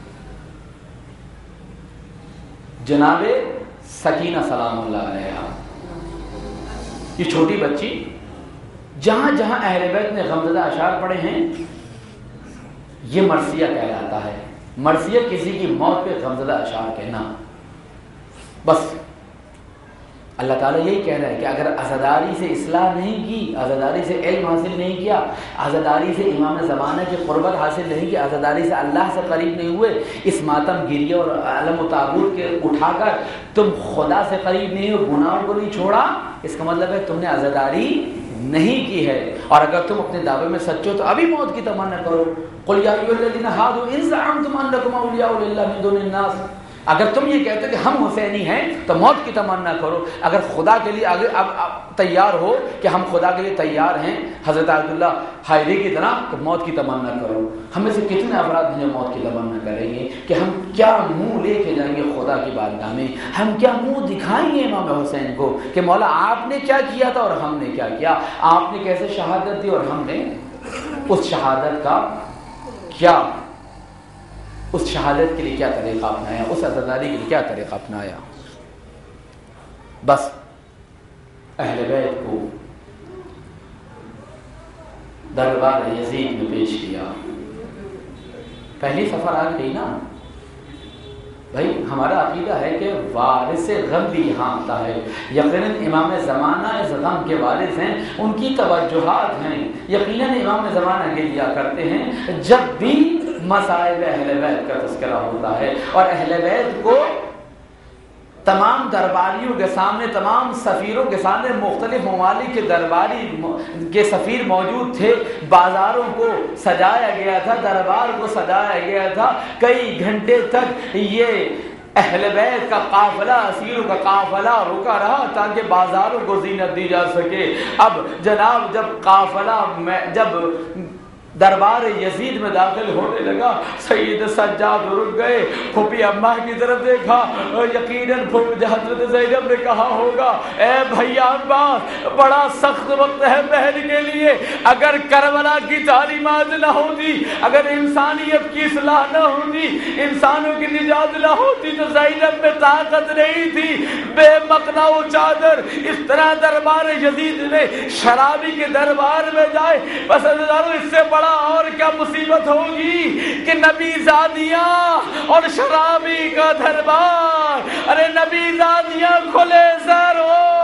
جناب سکینہ سلام اللہ علیہا، یہ چھوٹی بچی جہاں جہاں اہل بیت نے غمزدہ اشعار پڑھے ہیں یہ مرثیہ کہلاتا ہے. مرثیہ کسی کی موت پہ غمزدہ اشعار کہنا. بس اللہ تعالیٰ یہی کہہ رہا ہے کہ اگر عزاداری سے اصلاح نہیں کی، عزاداری سے علم حاصل نہیں کیا، عزاداری سے امام زمانہ کی قربت حاصل نہیں کی، عزاداری سے اللہ سے قریب نہیں ہوئے، اس ماتم گیری اور علم و تابوت کے اٹھا کر تم خدا سے قریب نہیں ہو، گناہوں کو نہیں چھوڑا، اس کا مطلب ہے تم نے عزاداری نہیں کی ہے. اور اگر تم اپنے دعوے میں سچے ہو تو ابھی موت کی تمنا کرو. قل یا ایھا الذین ھادوا ان زعمتم انکم اولیاء للہ من دون الناس. اگر تم یہ کہتے کہ ہم حسینی ہیں تو موت کی تمنا کرو. اگر خدا کے لیے آگے اب تیار ہو کہ ہم خدا کے لیے تیار ہیں حضرت عبداللہ حائری کی طرح، تو موت کی تمنا کرو. ہم میں سے کتنے افراد ہیں جو موت کی تمنا کریں گے کہ ہم کیا منہ لے کے جائیں گے خدا کی بارگاہ میں، ہم کیا منہ دکھائیں گے امام حسین کو کہ مولا آپ نے کیا کیا تھا اور ہم نے کیا کیا، آپ نے کیسے شہادت دی اور ہم نے اس شہادت کا کیا، اس شہادت کے لیے کیا طریقہ اپنایا، اس عزاداری کے لیے کیا طریقہ اپنایا. بس اہل بیت کو دربار یزید میں پیش کیا. پہلی سفر آ گئی نا بھائی. ہمارا عقیدہ ہے کہ وارث غم بھی یہاں آتا ہے. یقیناً امام زمانہ اس غم کے وارث ہیں، ان کی توجہات ہیں، یقیناً امام زمانہ کے لیا کرتے ہیں جب بھی مصائب اہل بیت کا تذکرہ ہوتا ہے. اور اہل بیت کو تمام درباریوں کے سامنے، تمام سفیروں کے سامنے، مختلف ممالک کے درباری کے سفیر موجود تھے، بازاروں کو سجایا گیا تھا، دربار کو سجایا گیا تھا. کئی گھنٹے تک یہ اہل بیت کا قافلہ، اسیروں کا قافلہ رکا رہا تاکہ بازاروں کو زینت دی جا سکے. اب جناب جب قافلہ میں جب دربار یزید میں داخل ہونے لگا، سید سجاد رک گئے، پھوپھی اماں کی طرف دیکھا. یقیناً حضرت زینب نے کہا ہوگا اے بھیا عباس، بڑا سخت وقت ہے بہن کے لیے. اگر کربلا کی تعلیمات نہ ہوتی، اگر انسانیت کی اصلاح نہ ہوتی، انسانوں کی نجات نہ ہوتی تو زینب میں طاقت نہیں تھی. بے مقنع و چادر اس طرح دربار یزید میں شرابی کے دربار میں جائے. بس اس سے بڑا اور کیا مصیبت ہوگی کہ نبی زادیاں اور شرابی کا دربار. ارے نبی زادیاں کھلے سر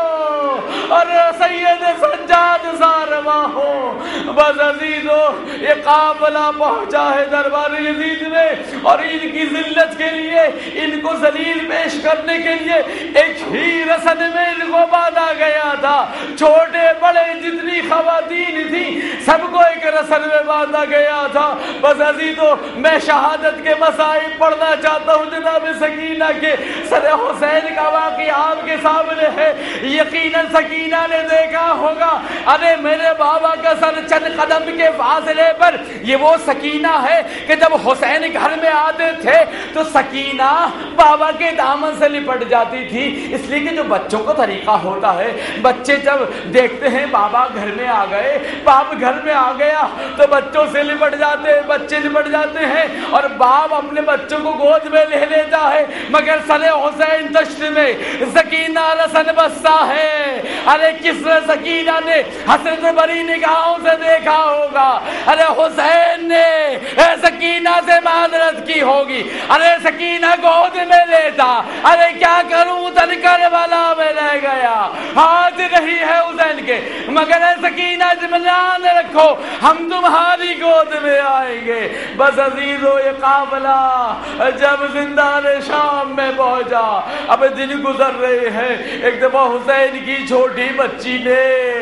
ہو اور سید سجاد ساروا ہو. بس عزیزو یہ قافلہ پہنچا ہے دربار یزید میں، اور ان کی ذلت کے لیے، ان کو ذلیل پیش کرنے کے لیے ایک ہی رسن میں ان کو باندھا گیا تھا. چھوٹے بڑے جتنی خواتین تھیں سب کو ایک رسن میں باندھا گیا تھا. بس عزیزو میں شہادت کے مصائب پڑھنا چاہتا ہوں. جناب سکینہ کے سر حسین کا واقعہ آپ کے سامنے ہے. یقیناً سکینہ نے دیکھا ہوگا ارے میرے بابا کا سر چند قدم کے فاصلے پر. یہ وہ سکینہ ہے کہ جب حسین گھر میں آتے تھے تو سکینہ بابا کے دامن سے لپٹ جاتی تھی. اس لیے کہ جو بچوں کا طریقہ ہوتا ہے، بچے جب دیکھتے ہیں بابا گھر میں آ گئے، باپ گھر میں آ گیا تو بچوں سے لپٹ جاتے ہیں، بچے لپٹ جاتے ہیں اور باپ اپنے بچوں کو گود میں لے لیتا ہے. مگر سر حسین دشت میں سکینہ رسن بستہ ہے. ارے کس نے سکینہ نے حسرت بری نگاہوں سے دیکھا ہوگا. ارے حسین نے سکینہ سے معذرت کی ہوگی. ارے سکینہ گود میں لیتا، ارے کیا کروں تن کربلا میں رہ گیا، ہاتھ نہیں ہے حسین کے. مگر سکینہ اطمینان رکھو ہم تمہاری گود میں آئیں گے. بس عزیزو یہ قافلہ جب زندان شام میں پہنچا، اب دن گزر رہے ہیں. ایک دفعہ حسین کی چھوٹی بچی نے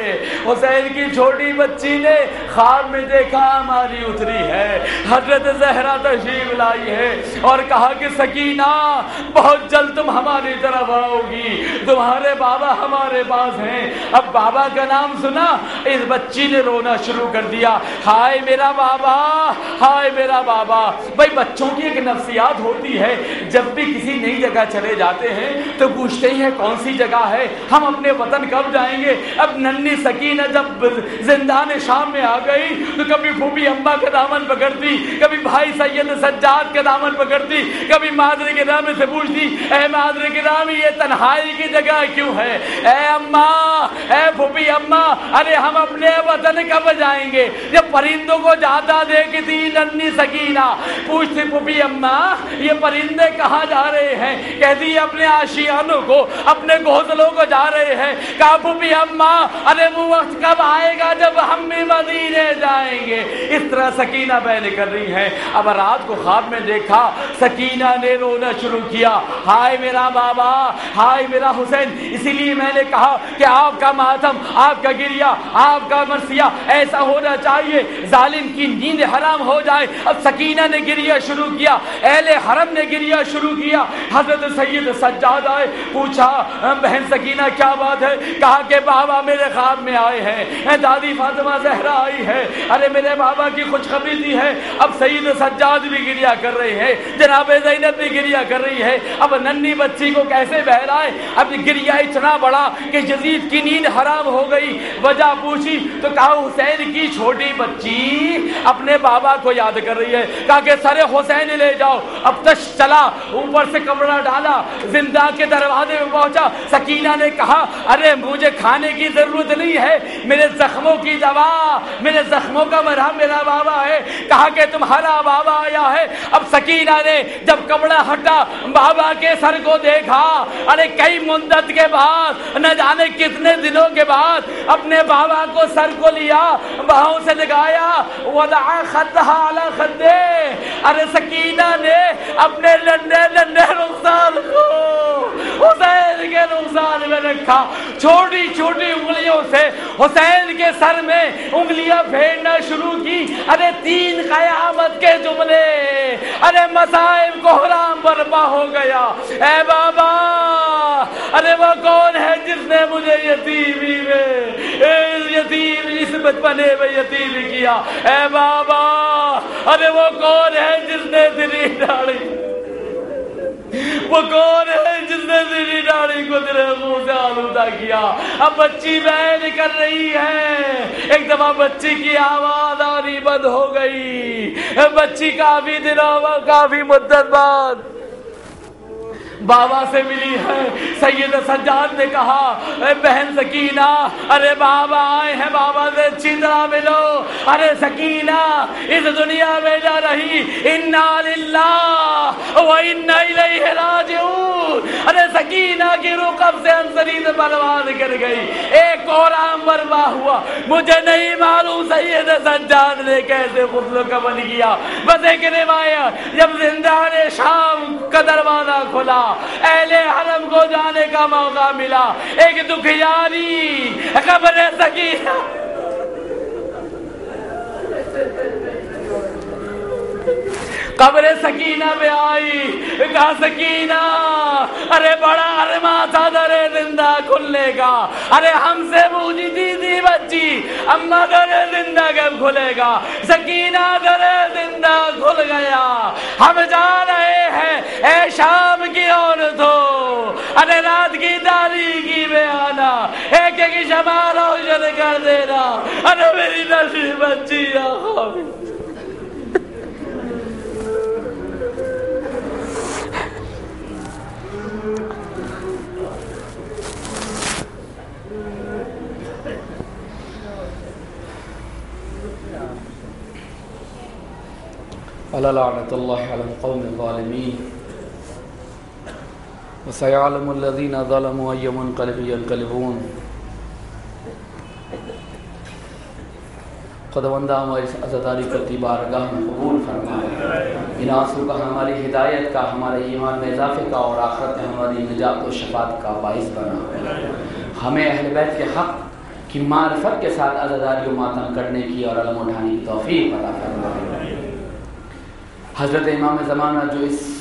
حسین کی چھوٹی بچی نے خواب میں دیکھا ہماری اتری ہے، حضرت زہرا تشریف لائی ہے، اور کہا کہ سکینہ بہت جلد تم ہماری طرف آؤ گی، تمہارے بابا ہمارے ہمارے پاس ہیں. اب بابا کا نام سنا, اس بچی نے رونا شروع کر دیا, ہائے میرا بابا, ہائے میرا بابا. بھائی بچوں کی ایک نفسیات ہوتی ہے, جب بھی کسی نئی جگہ چلے جاتے ہیں تو پوچھتے ہی ہیں کون سی جگہ ہے, ہم اپنے وطن کب جائیں گے. اب ننھی سکینہ جب زندان شام میں آ گئی تو کبھی پھوپھی اماں کا دامن پکڑتی, کبھی بھائی سید سجاد کا دامن پکڑتی, کبھی مادر گرامی سے پوچھتی, اے مادر گرامی یہ تنہائی کی جگہ کیوں ہے, اے اماں, اے پھوپھی اماں, ارے ہم اپنے وطن کب جائیں گے. یہ پرندوں کو جاتا دیکھتی ننھی سکینہ, پوچھتی پھوپھی اماں یہ پرندے کہاں جا رہے ہیں, کہتی اپنے آشیانوں کو, اپنے گھونسلوں کو جا رہے ہیں. کہا پھوپھی اماں ارے وہ وقت کب آئے گا جب ہم بھی مدینے جائیں گے. اس طرح سکینہ بیان کر رہی ہے. اب رات کو خواب میں دیکھا, سکینہ نے رونا شروع کیا, ہائے میرا بابا, ہائے میرا حسین. اسی لیے میں نے کہا کہ آپ کا ماتم, آپ کا گریہ, آپ کا مرثیہ ایسا ہونا چاہیے ظالم کی نیند حرام ہو جائے. اب سکینہ نے گریہ شروع کیا, اہل حرم نے گریہ شروع کیا. حضرت سید سجاد آئے, پوچھا بہن سکینہ کیا بات ہے. کہا کہ بابا میرے خواب میں آئے ہیں, دادی فاطمہ زہرا آئی ہے, ارے میرے بابا کی خوشخبری دی ہے. اب سید سجاد بھی گریہ کر رہے ہیں, جناب زینب بھی گریہ کر رہی ہے. اب ننھی بچی کو کیسے بہلائے. اب گریہ اتنا بڑا کہ یزید کی نیند حرام ہو گئی. وجہ پوچھی تو کہا حسین کی چھوٹی بچی اپنے بابا کو یاد کر رہی ہے. کہا کہ سر حسین لے جاؤ. اب تش چلا, اوپر سے کپڑا ڈالا, زندہ کے دروازے میں پہنچا. سکینہ نے کہا ارے مجھے کھانے کی ضرورت نہیں ہے, میرے زخموں کی دوا, میرے زخموں کا مرہم میرا بابا ہے. کہا کہ تمہارا بابا آیا ہے. اب سکینہ نے جب کپڑا ہٹا, بابا کے سر کو دیکھا, ارے کئی مدت کے بعد, نہ جانے کتنے دنوں کے بعد اپنے بابا کو سر کو لیا, باہوں سے لگایا, وضع خدها علی خدے. ارے سکینہ نے اپنے لنڈے لنڈے رخسار کو حسین کے رخسار میں رکھا, چھوٹی چھوٹی انگلیوں سے حسین کے سر میں انگلیاں پھیرنا شروع کی. ارے تین قیامت کے جملے, ارے مصائب کو حرام برپا ہو گیا. اے بابا, ارے وہ کون ہے جس نے مجھے یتیمی میں, یتیم اس بچپنے میں یتیم کیا. اے بابا, ارے وہ کون ہے جس نے تیری ڈاڑی, وہ کون ہے جس نے تیری ڈاڑی کو تیرے منہ سے آلودہ کیا. اب بچی بیان کر رہی ہے, ایک دفعہ بچی کی آواز آنی بند ہو گئی. بچی کافی دنوں, کافی مدت بعد بابا سے ملی ہے. سید سجاد نے کہا اے بہن سکینہ, ارے بابا آئے ہیں, بابا سے اچھی طرح ملو. ارے سکینہ اس دنیا میں جا رہی, انا للہ و انا الیہ راجعون. ارے سکینہ کی روح قبض انصری سے پرواز کر گئی. ایک اور عام برپا ہوا. مجھے نہیں معلوم سید سجاد نے کیسے غسل و کفن کیا. بس ایک روایت, جب زندان شام کا دروازہ کھلا, اہل حرم کو جانے کا موقع ملا, ایک دکھیاری قبر سکینہ قبر سکینہ میں آئی. کہا سکینہ ارے بڑا ارما تھا در زندہ کھلنے کا, ارے ہم سے پوچھی تھی تھی بچی اما در زندہ کب کھلے گا. سکینہ در زندہ کھل گیا. ہم جا رہے ہیں اے شام کی عورتوں, ارے رات کی تاریکی میں آنا, ایک ایک شمع روشن کر دینا. ارے میری نشی بچی یا خوابی. ألا لعنة الله على القوم الظالمين وسيعلم الذين ظلموا أي منقلب ينقلبون. خداوندہ ہماری عزاداری کرتی بارگاہ میں قبول فرمائے. ان آنسو کا ہماری ہدایت کا, ہمارے ایمان میں اضافے کا اور آخرت میں ہماری نجات و شفاعت کا باعث بنا. ہمیں اہل بیت کے حق کی معرفت کے ساتھ عزاداری و ماتم کرنے کی اور علم اٹھانے کی توفیق عطا فرمائے. حضرت امام زمانہ جو اس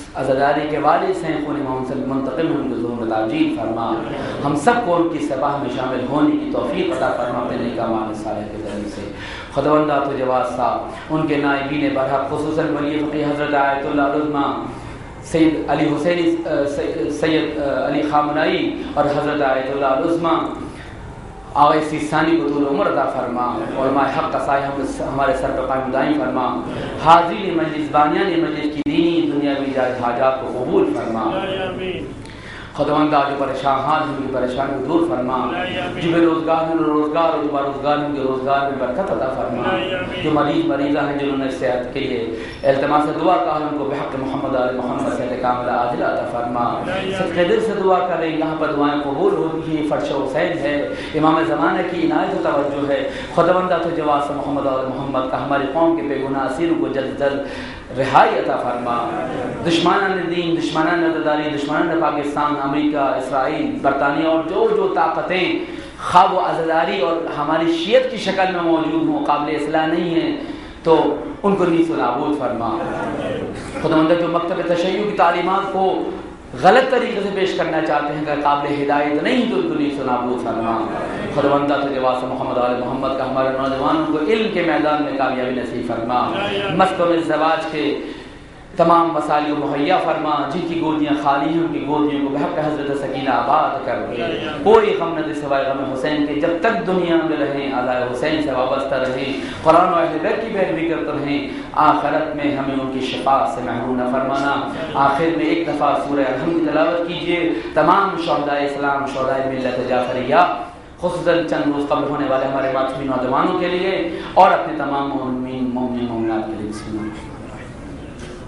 عزاداری کے والد ہیں، خون امام سے منتقل ہیں، ان کے ظہور میں تعجیل فرما، ہم سب کو ان کی سباہ میں شامل ہونے کی توفیق عطا فرما اپنے نیک اعمال صالح کے ذریعے سے۔ خداوندہ تو جواز صاحب، ان کے نائبین برحق خصوصاً ولی فقیہ حضرت آیت اللہ العظمہ سید علی حسینی سید علی خامنائی اور حضرت آیت اللہ العظمہ آغا سیستانی کو طول عمر عطا فرما، علماء حق کا سایہ ہمارے سر پر قائم دائم فرما، حاضرین مجلس بانیان مجلس کی دینی دنیاوی جائز حاجات کو قبول فرما۔ خداوندہ جو پریشان حال ہیں ان کی پریشانی کو دور فرما، جو بے روزگار ہیں روزگار اور جو باروزگار ہیں ان کے روزگار میں برکت عطا فرما، جو مریض مریضہ ہیں جنہوں نے صحت کے لیے التماس دعا کہا ان کو بحق محمد آل محمد صحت کاملہ عاجلہ عطا فرما۔ صدقے دل سے دعا کر رہے ہیں، یہاں پر دعائیں قبول ہوتی ہیں، فرش حسین ہے، امام زمانہ کی عنایت و توجہ ہے۔ خداوندہ تو جواز محمد آل محمد کا ہماری قوم کے بے گناہ اسیروں کو جلد جلد رہائی عطا فرما۔ دشمنان دین، دشمنان عزاداری، دشمنان پاکستان، امریکہ، اسرائیل، برطانیہ اور جو جو طاقتیں خواب و عزاداری اور ہماری شیعت کی شکل میں موجود ہوں، قابل اصلاح نہیں ہیں، تو ان کو نیست و نابود فرما۔ خداوندہ جو مکتب تشیع کی تعلیمات کو غلط طریقے سے پیش کرنا چاہتے ہیں کہ قابل ہدایت نہیں تو ان کو نیست و نابود فرما۔ خداوندہ تو جواز محمد آل محمد کا ہمارے نوجوانوں کو علم کے میدان میں کامیابی نصیب فرما، مسکن الزواج کے تمام مسائل کو مہیا فرما، جن کی گودیاں خالی ہیں ان کی گودیوں کو بحق حضرت سکینہ آباد کر دے، کوئی غم نہ دے سوائے غم حسین کے، جب تک دنیا میں رہیں آلائے حسین سے وابستہ رہیں، قرآن و اہل بیت کی پیروی کرتے رہیں، آخرت میں ہمیں ان کی شفاعت سے محروم نہ فرمانا۔ آخر میں ایک دفعہ سورہ الحمد کی تلاوت کیجیے تمام شہدائے اسلام، شہدائے ملت جعفریہ، خصوصاً چند روز قبل ہونے والے ہمارے ماتمی نوجوانوں کے لیے اور اپنے تمام مومنین مومنات کے لیے۔